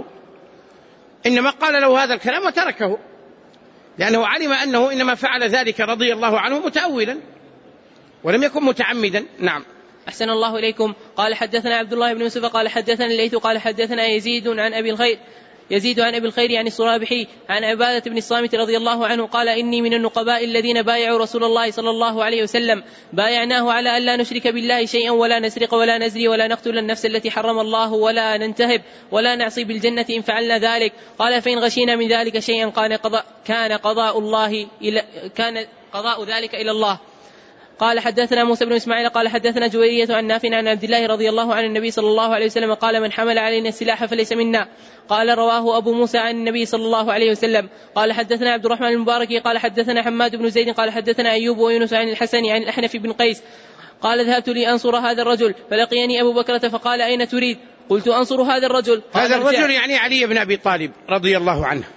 إنما قال له هذا الكلام وتركه، لأنه علم أنه إنما فعل ذلك رضي الله عنه متأولا ولم يكن متعمدا. نعم.
أحسن الله إليكم. قال: حدثنا عبد الله بن يوسف قال حدثنا الليث قال حدثنا يزيد عن أبي الخير يزيد عن أبي الخير يعني الصرابحي عن عبادة بن الصامت رضي الله عنه قال: إني من النقباء الذين بايعوا رسول الله صلى الله عليه وسلم، بايعناه على أن لا نشرك بالله شيئا ولا نسرق ولا نزري ولا نقتل النفس التي حرم الله ولا ننتهب ولا نعصي بالجنة إن فعلنا ذلك. قال: فإن غشينا من ذلك شيئا كان قضاء, كان قضاء الله إلى كان قضاء ذلك إلى الله. قال: حدثنا موسى بن إسماعيل قال حدثنا جويرية عن نافع عن عبد الله رضي الله عن النبي صلى الله عليه وسلم قال: من حمل علينا السلاح فليس منا. قال: رواه أبو موسى عن النبي صلى الله عليه وسلم. قال: حدثنا عبد الرحمن المبارك قال حدثنا حماد بن زيد قال حدثنا أيوب ويونس عن الحسن عن الأحنف بن قيس قال: ذهبت لأنصر هذا الرجل فلقيني أبو بكرة فقال: أين تريد؟ قلت: أنصر هذا الرجل.
هذا الرجل يعني علي بن أبي طالب رضي الله عنه.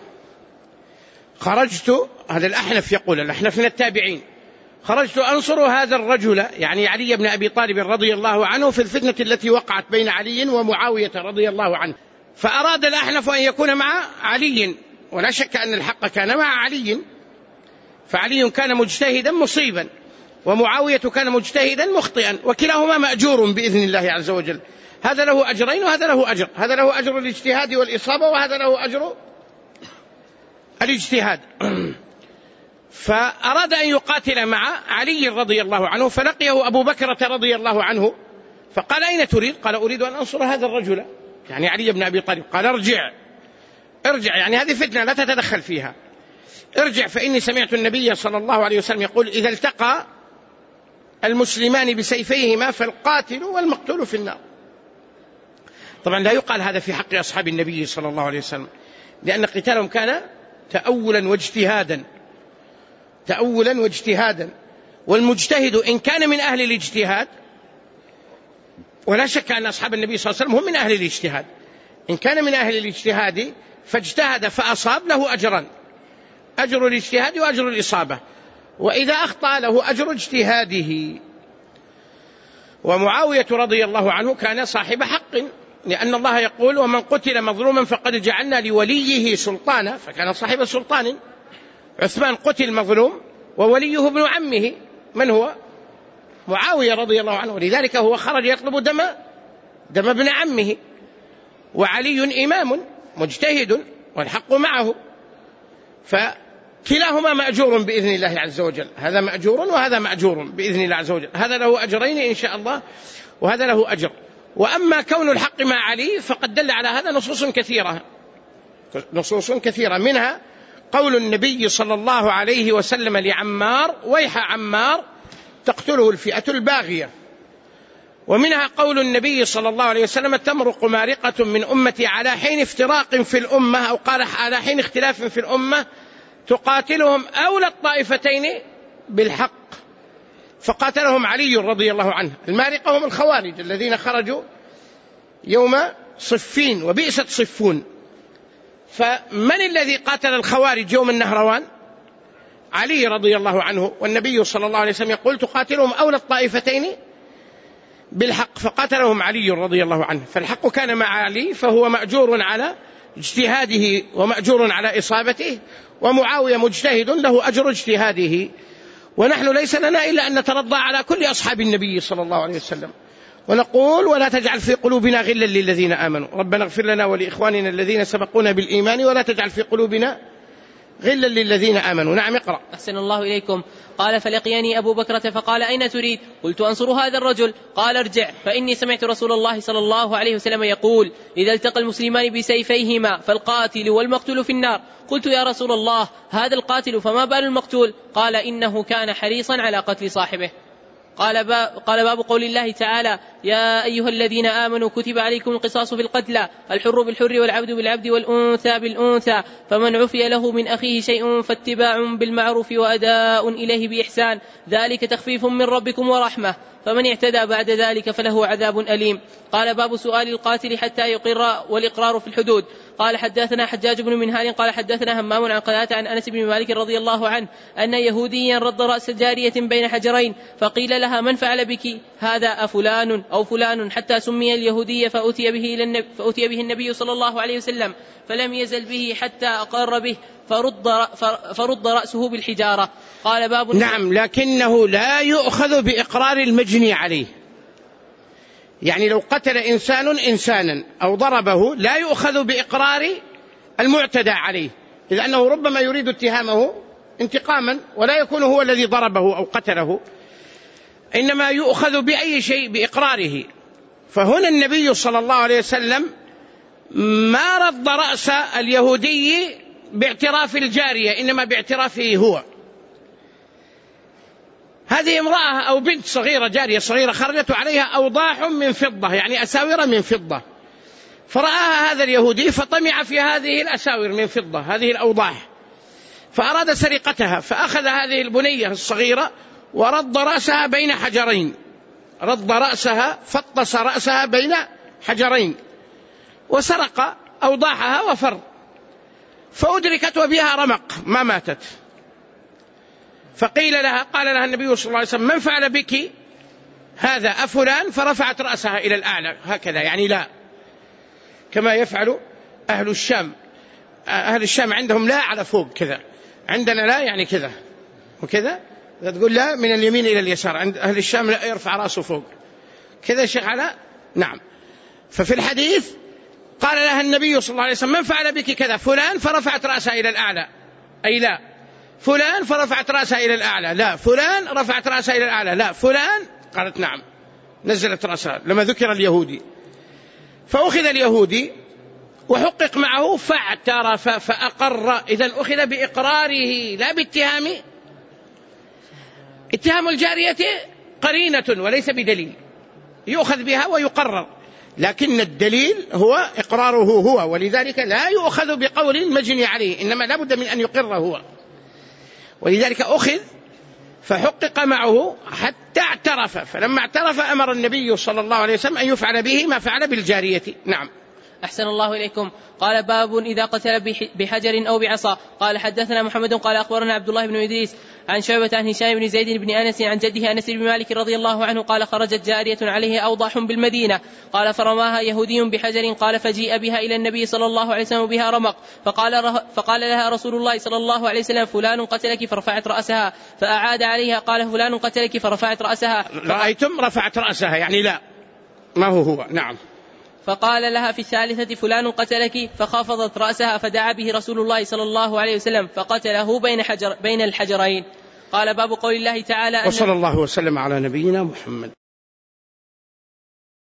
خرجت، هذا الأحنف يقول، الأحنف من التابعين، خرجت أنصر هذا الرجل يعني علي بن أبي طالب رضي الله عنه في الفتنة التي وقعت بين علي ومعاوية رضي الله عنه. فأراد الأحنف أن يكون مع علي، ولا شك أن الحق كان مع علي، فعلي كان مجتهدا مصيبا ومعاوية كان مجتهدا مخطئا، وكلاهما مأجور بإذن الله عز وجل. هذا له أجرين وهذا له أجر، هذا له أجر الاجتهاد والإصابة وهذا له أجر الاجتهاد. فأراد أن يقاتل مع علي رضي الله عنه، فلقيه أبو بكرة رضي الله عنه فقال: أين تريد؟ قال: أريد أن أنصر هذا الرجل يعني علي بن أبي طالب. قال: ارجع ارجع، يعني هذه فتنة لا تتدخل فيها، ارجع فإني سمعت النبي صلى الله عليه وسلم يقول: إذا التقى المسلمان بسيفيهما فالقاتل والمقتول في النار. طبعا لا يقال هذا في حق أصحاب النبي صلى الله عليه وسلم، لأن قتالهم كان تأولا واجتهادا تأولا واجتهادا والمجتهد إن كان من أهل الاجتهاد، ولا شك أن أصحاب النبي صلى الله عليه وسلم هم من أهل الاجتهاد، إن كان من أهل الاجتهاد فاجتهد فأصاب له أجران، أجر الاجتهاد وأجر الإصابة، وإذا أخطأ له أجر اجتهاده. ومعاوية رضي الله عنه كان صاحب حق، لأن الله يقول: ومن قتل مظلوما فقد جعلنا لوليه سلطانا، فكان صاحب سلطان. عثمان قتل مظلوم ووليه ابن عمه من هو؟ معاوية رضي الله عنه، ولذلك هو خرج يطلب دم دم ابن عمه. وعلي إمام مجتهد والحق معه، فكلاهما مأجور بإذن الله عز وجل، هذا مأجور وهذا مأجور بإذن الله عز وجل، هذا له أجرين إن شاء الله وهذا له أجر. وأما كون الحق مع علي فقد دل على هذا نصوص كثيرة نصوص كثيرة منها قول النبي صلى الله عليه وسلم لعمار: ويح عمار تقتله الفئة الباغية. ومنها قول النبي صلى الله عليه وسلم: تمرق مارقة من أمتي على حين افتراق في الأمة، أو قال على حين اختلاف في الأمة، تقاتلهم أولى الطائفتين بالحق. فقاتلهم علي رضي الله عنه. المارقة هم الخوارج الذين خرجوا يوم صفين، وبئست صفون. فمن الذي قاتل الخوارج يوم النهروان؟ علي رضي الله عنه. والنبي صلى الله عليه وسلم يقول: تقاتلهم أولى الطائفتين بالحق فقتلهم علي رضي الله عنه، فالحق كان مع علي فهو مأجور على اجتهاده ومأجور على إصابته، ومعاوية مجتهد له أجر اجتهاده. ونحن ليس لنا إلا أن نترضى على كل أصحاب النبي صلى الله عليه وسلم، ونقول ولا تجعل في قلوبنا غلا للذين آمنوا ربنا اغفر لنا ولإخواننا الذين سبقونا بالإيمان ولا تجعل في قلوبنا غلا للذين آمنوا. نعم اقرأ.
أحسن الله إليكم. قال فلقيني أبو بكرة فقال أين تريد؟ قلت أنصر هذا الرجل. قال ارجع فإني سمعت رسول الله صلى الله عليه وسلم يقول إذا التقى المسلمان بسيفيهما فالقاتل والمقتول في النار. قلت يا رسول الله هذا القاتل فما بال المقتول؟ قال إنه كان حريصا على قتل صاحبه. قال باب, قال باب قول الله تعالى يا أيها الذين آمنوا كتب عليكم القصاص في القتلى الحر بالحر والعبد بالعبد والأنثى بالأنثى فمن عفي له من أخيه شيء فاتباع بالمعروف وأداء إليه بإحسان ذلك تخفيف من ربكم ورحمة فمن اعتدى بعد ذلك فله عذاب أليم. قال باب سؤال القاتل حتى يقر والإقرار في الحدود. قال حدثنا حجاج بن منهال قال حدثنا همام عن قتادة عن أنس بن مالك رضي الله عنه أن يهوديا رد رأس جارية بين حجرين فقيل لها من فعل بك هذا أفلان أو فلان حتى سمي اليهودية فأتي به, إلى النبي فأتي به النبي صلى الله عليه وسلم فلم يزل به حتى أقر به فرد, فرد رأسه بالحجارة. قال باب
نعم لكنه لا يؤخذ بإقرار المجني عليه، يعني لو قتل إنسان إنسانا أو ضربه لا يؤخذ بإقرار المعتدى عليه، لأنه ربما يريد اتهامه انتقاما ولا يكون هو الذي ضربه أو قتله، إنما يؤخذ بأي شيء بإقراره. فهنا النبي صلى الله عليه وسلم ما رد رأس اليهودي باعتراف الجارية إنما باعترافه هو. هذه امرأة أو بنت صغيرة جارية صغيرة خرجت عليها أوضاح من فضة يعني أساور من فضة، فرآها هذا اليهودي فطمع في هذه الأساور من فضة هذه الأوضاح فأراد سرقتها، فأخذ هذه البنية الصغيرة ورد رأسها بين حجرين، رد رأسها فطس رأسها بين حجرين وسرق أوضاحها وفر، فأدركت وبها رمق ما ماتت. فقيل لها قال لها النبي صلى الله عليه وسلم من فعل بك هذا أفلان؟ فرفعت رأسها إلى الأعلى هكذا يعني لا، كما يفعل أهل الشام. أهل الشام عندهم لا على فوق كذا، عندنا لا يعني كذا وكذا، تقول لا من اليمين إلى اليسار، عند أهل الشام لا يرفع رأسه فوق كذا شيخ على. نعم. ففي الحديث قال لها النبي صلى الله عليه وسلم من فعل بك كذا؟ فلان، فرفعت رأسها إلى الأعلى أي لا، فلان فرفعت رأسها إلى الأعلى لا، فلان رفعت رأسها إلى الأعلى لا، فلان قالت نعم نزلت رأسها لما ذكر اليهودي. فأخذ اليهودي وحقق معه فاعترف فأقر، إذن أخذ بإقراره لا باتهام. اتهام الجارية قرينة وليس بدليل، يؤخذ بها ويقرر، لكن الدليل هو إقراره هو، ولذلك لا يؤخذ بقول المجني عليه إنما لا بد من أن يقر هو، ولذلك أخذ فحقق معه حتى اعترف، فلما اعترف أمر النبي صلى الله عليه وسلم أن يفعل به ما فعل بالجارية. نعم.
أحسن الله إليكم. قال باب إذا قتل بحجر أو بعصا. قال حدثنا محمد قال أخبرنا عبد الله بن إدريس عن شعبة عن هشام بن زيد بن أنس عن جده أنس بن مالك رضي الله عنه قال خرجت جارية عليه أوضاح بالمدينة قال فرماها يهودي بحجر قال فجيء بها إلى النبي صلى الله عليه وسلم بها رمق فقال, فقال لها رسول الله صلى الله عليه وسلم فلان قتلك فرفعت رأسها، فأعاد عليها قال فلان قتلك فرفعت رأسها.
رأيتم رفعت رأسها يعني لا ما هو هو. نعم.
فقال لها في الثالثة فلان قتلك فخافضت رأسها فدعا به رسول الله صلى الله عليه وسلم فقتله بين, حجر بين الحجرين. قال باب قول الله تعالى
وصلى الله وسلم على نبينا محمد.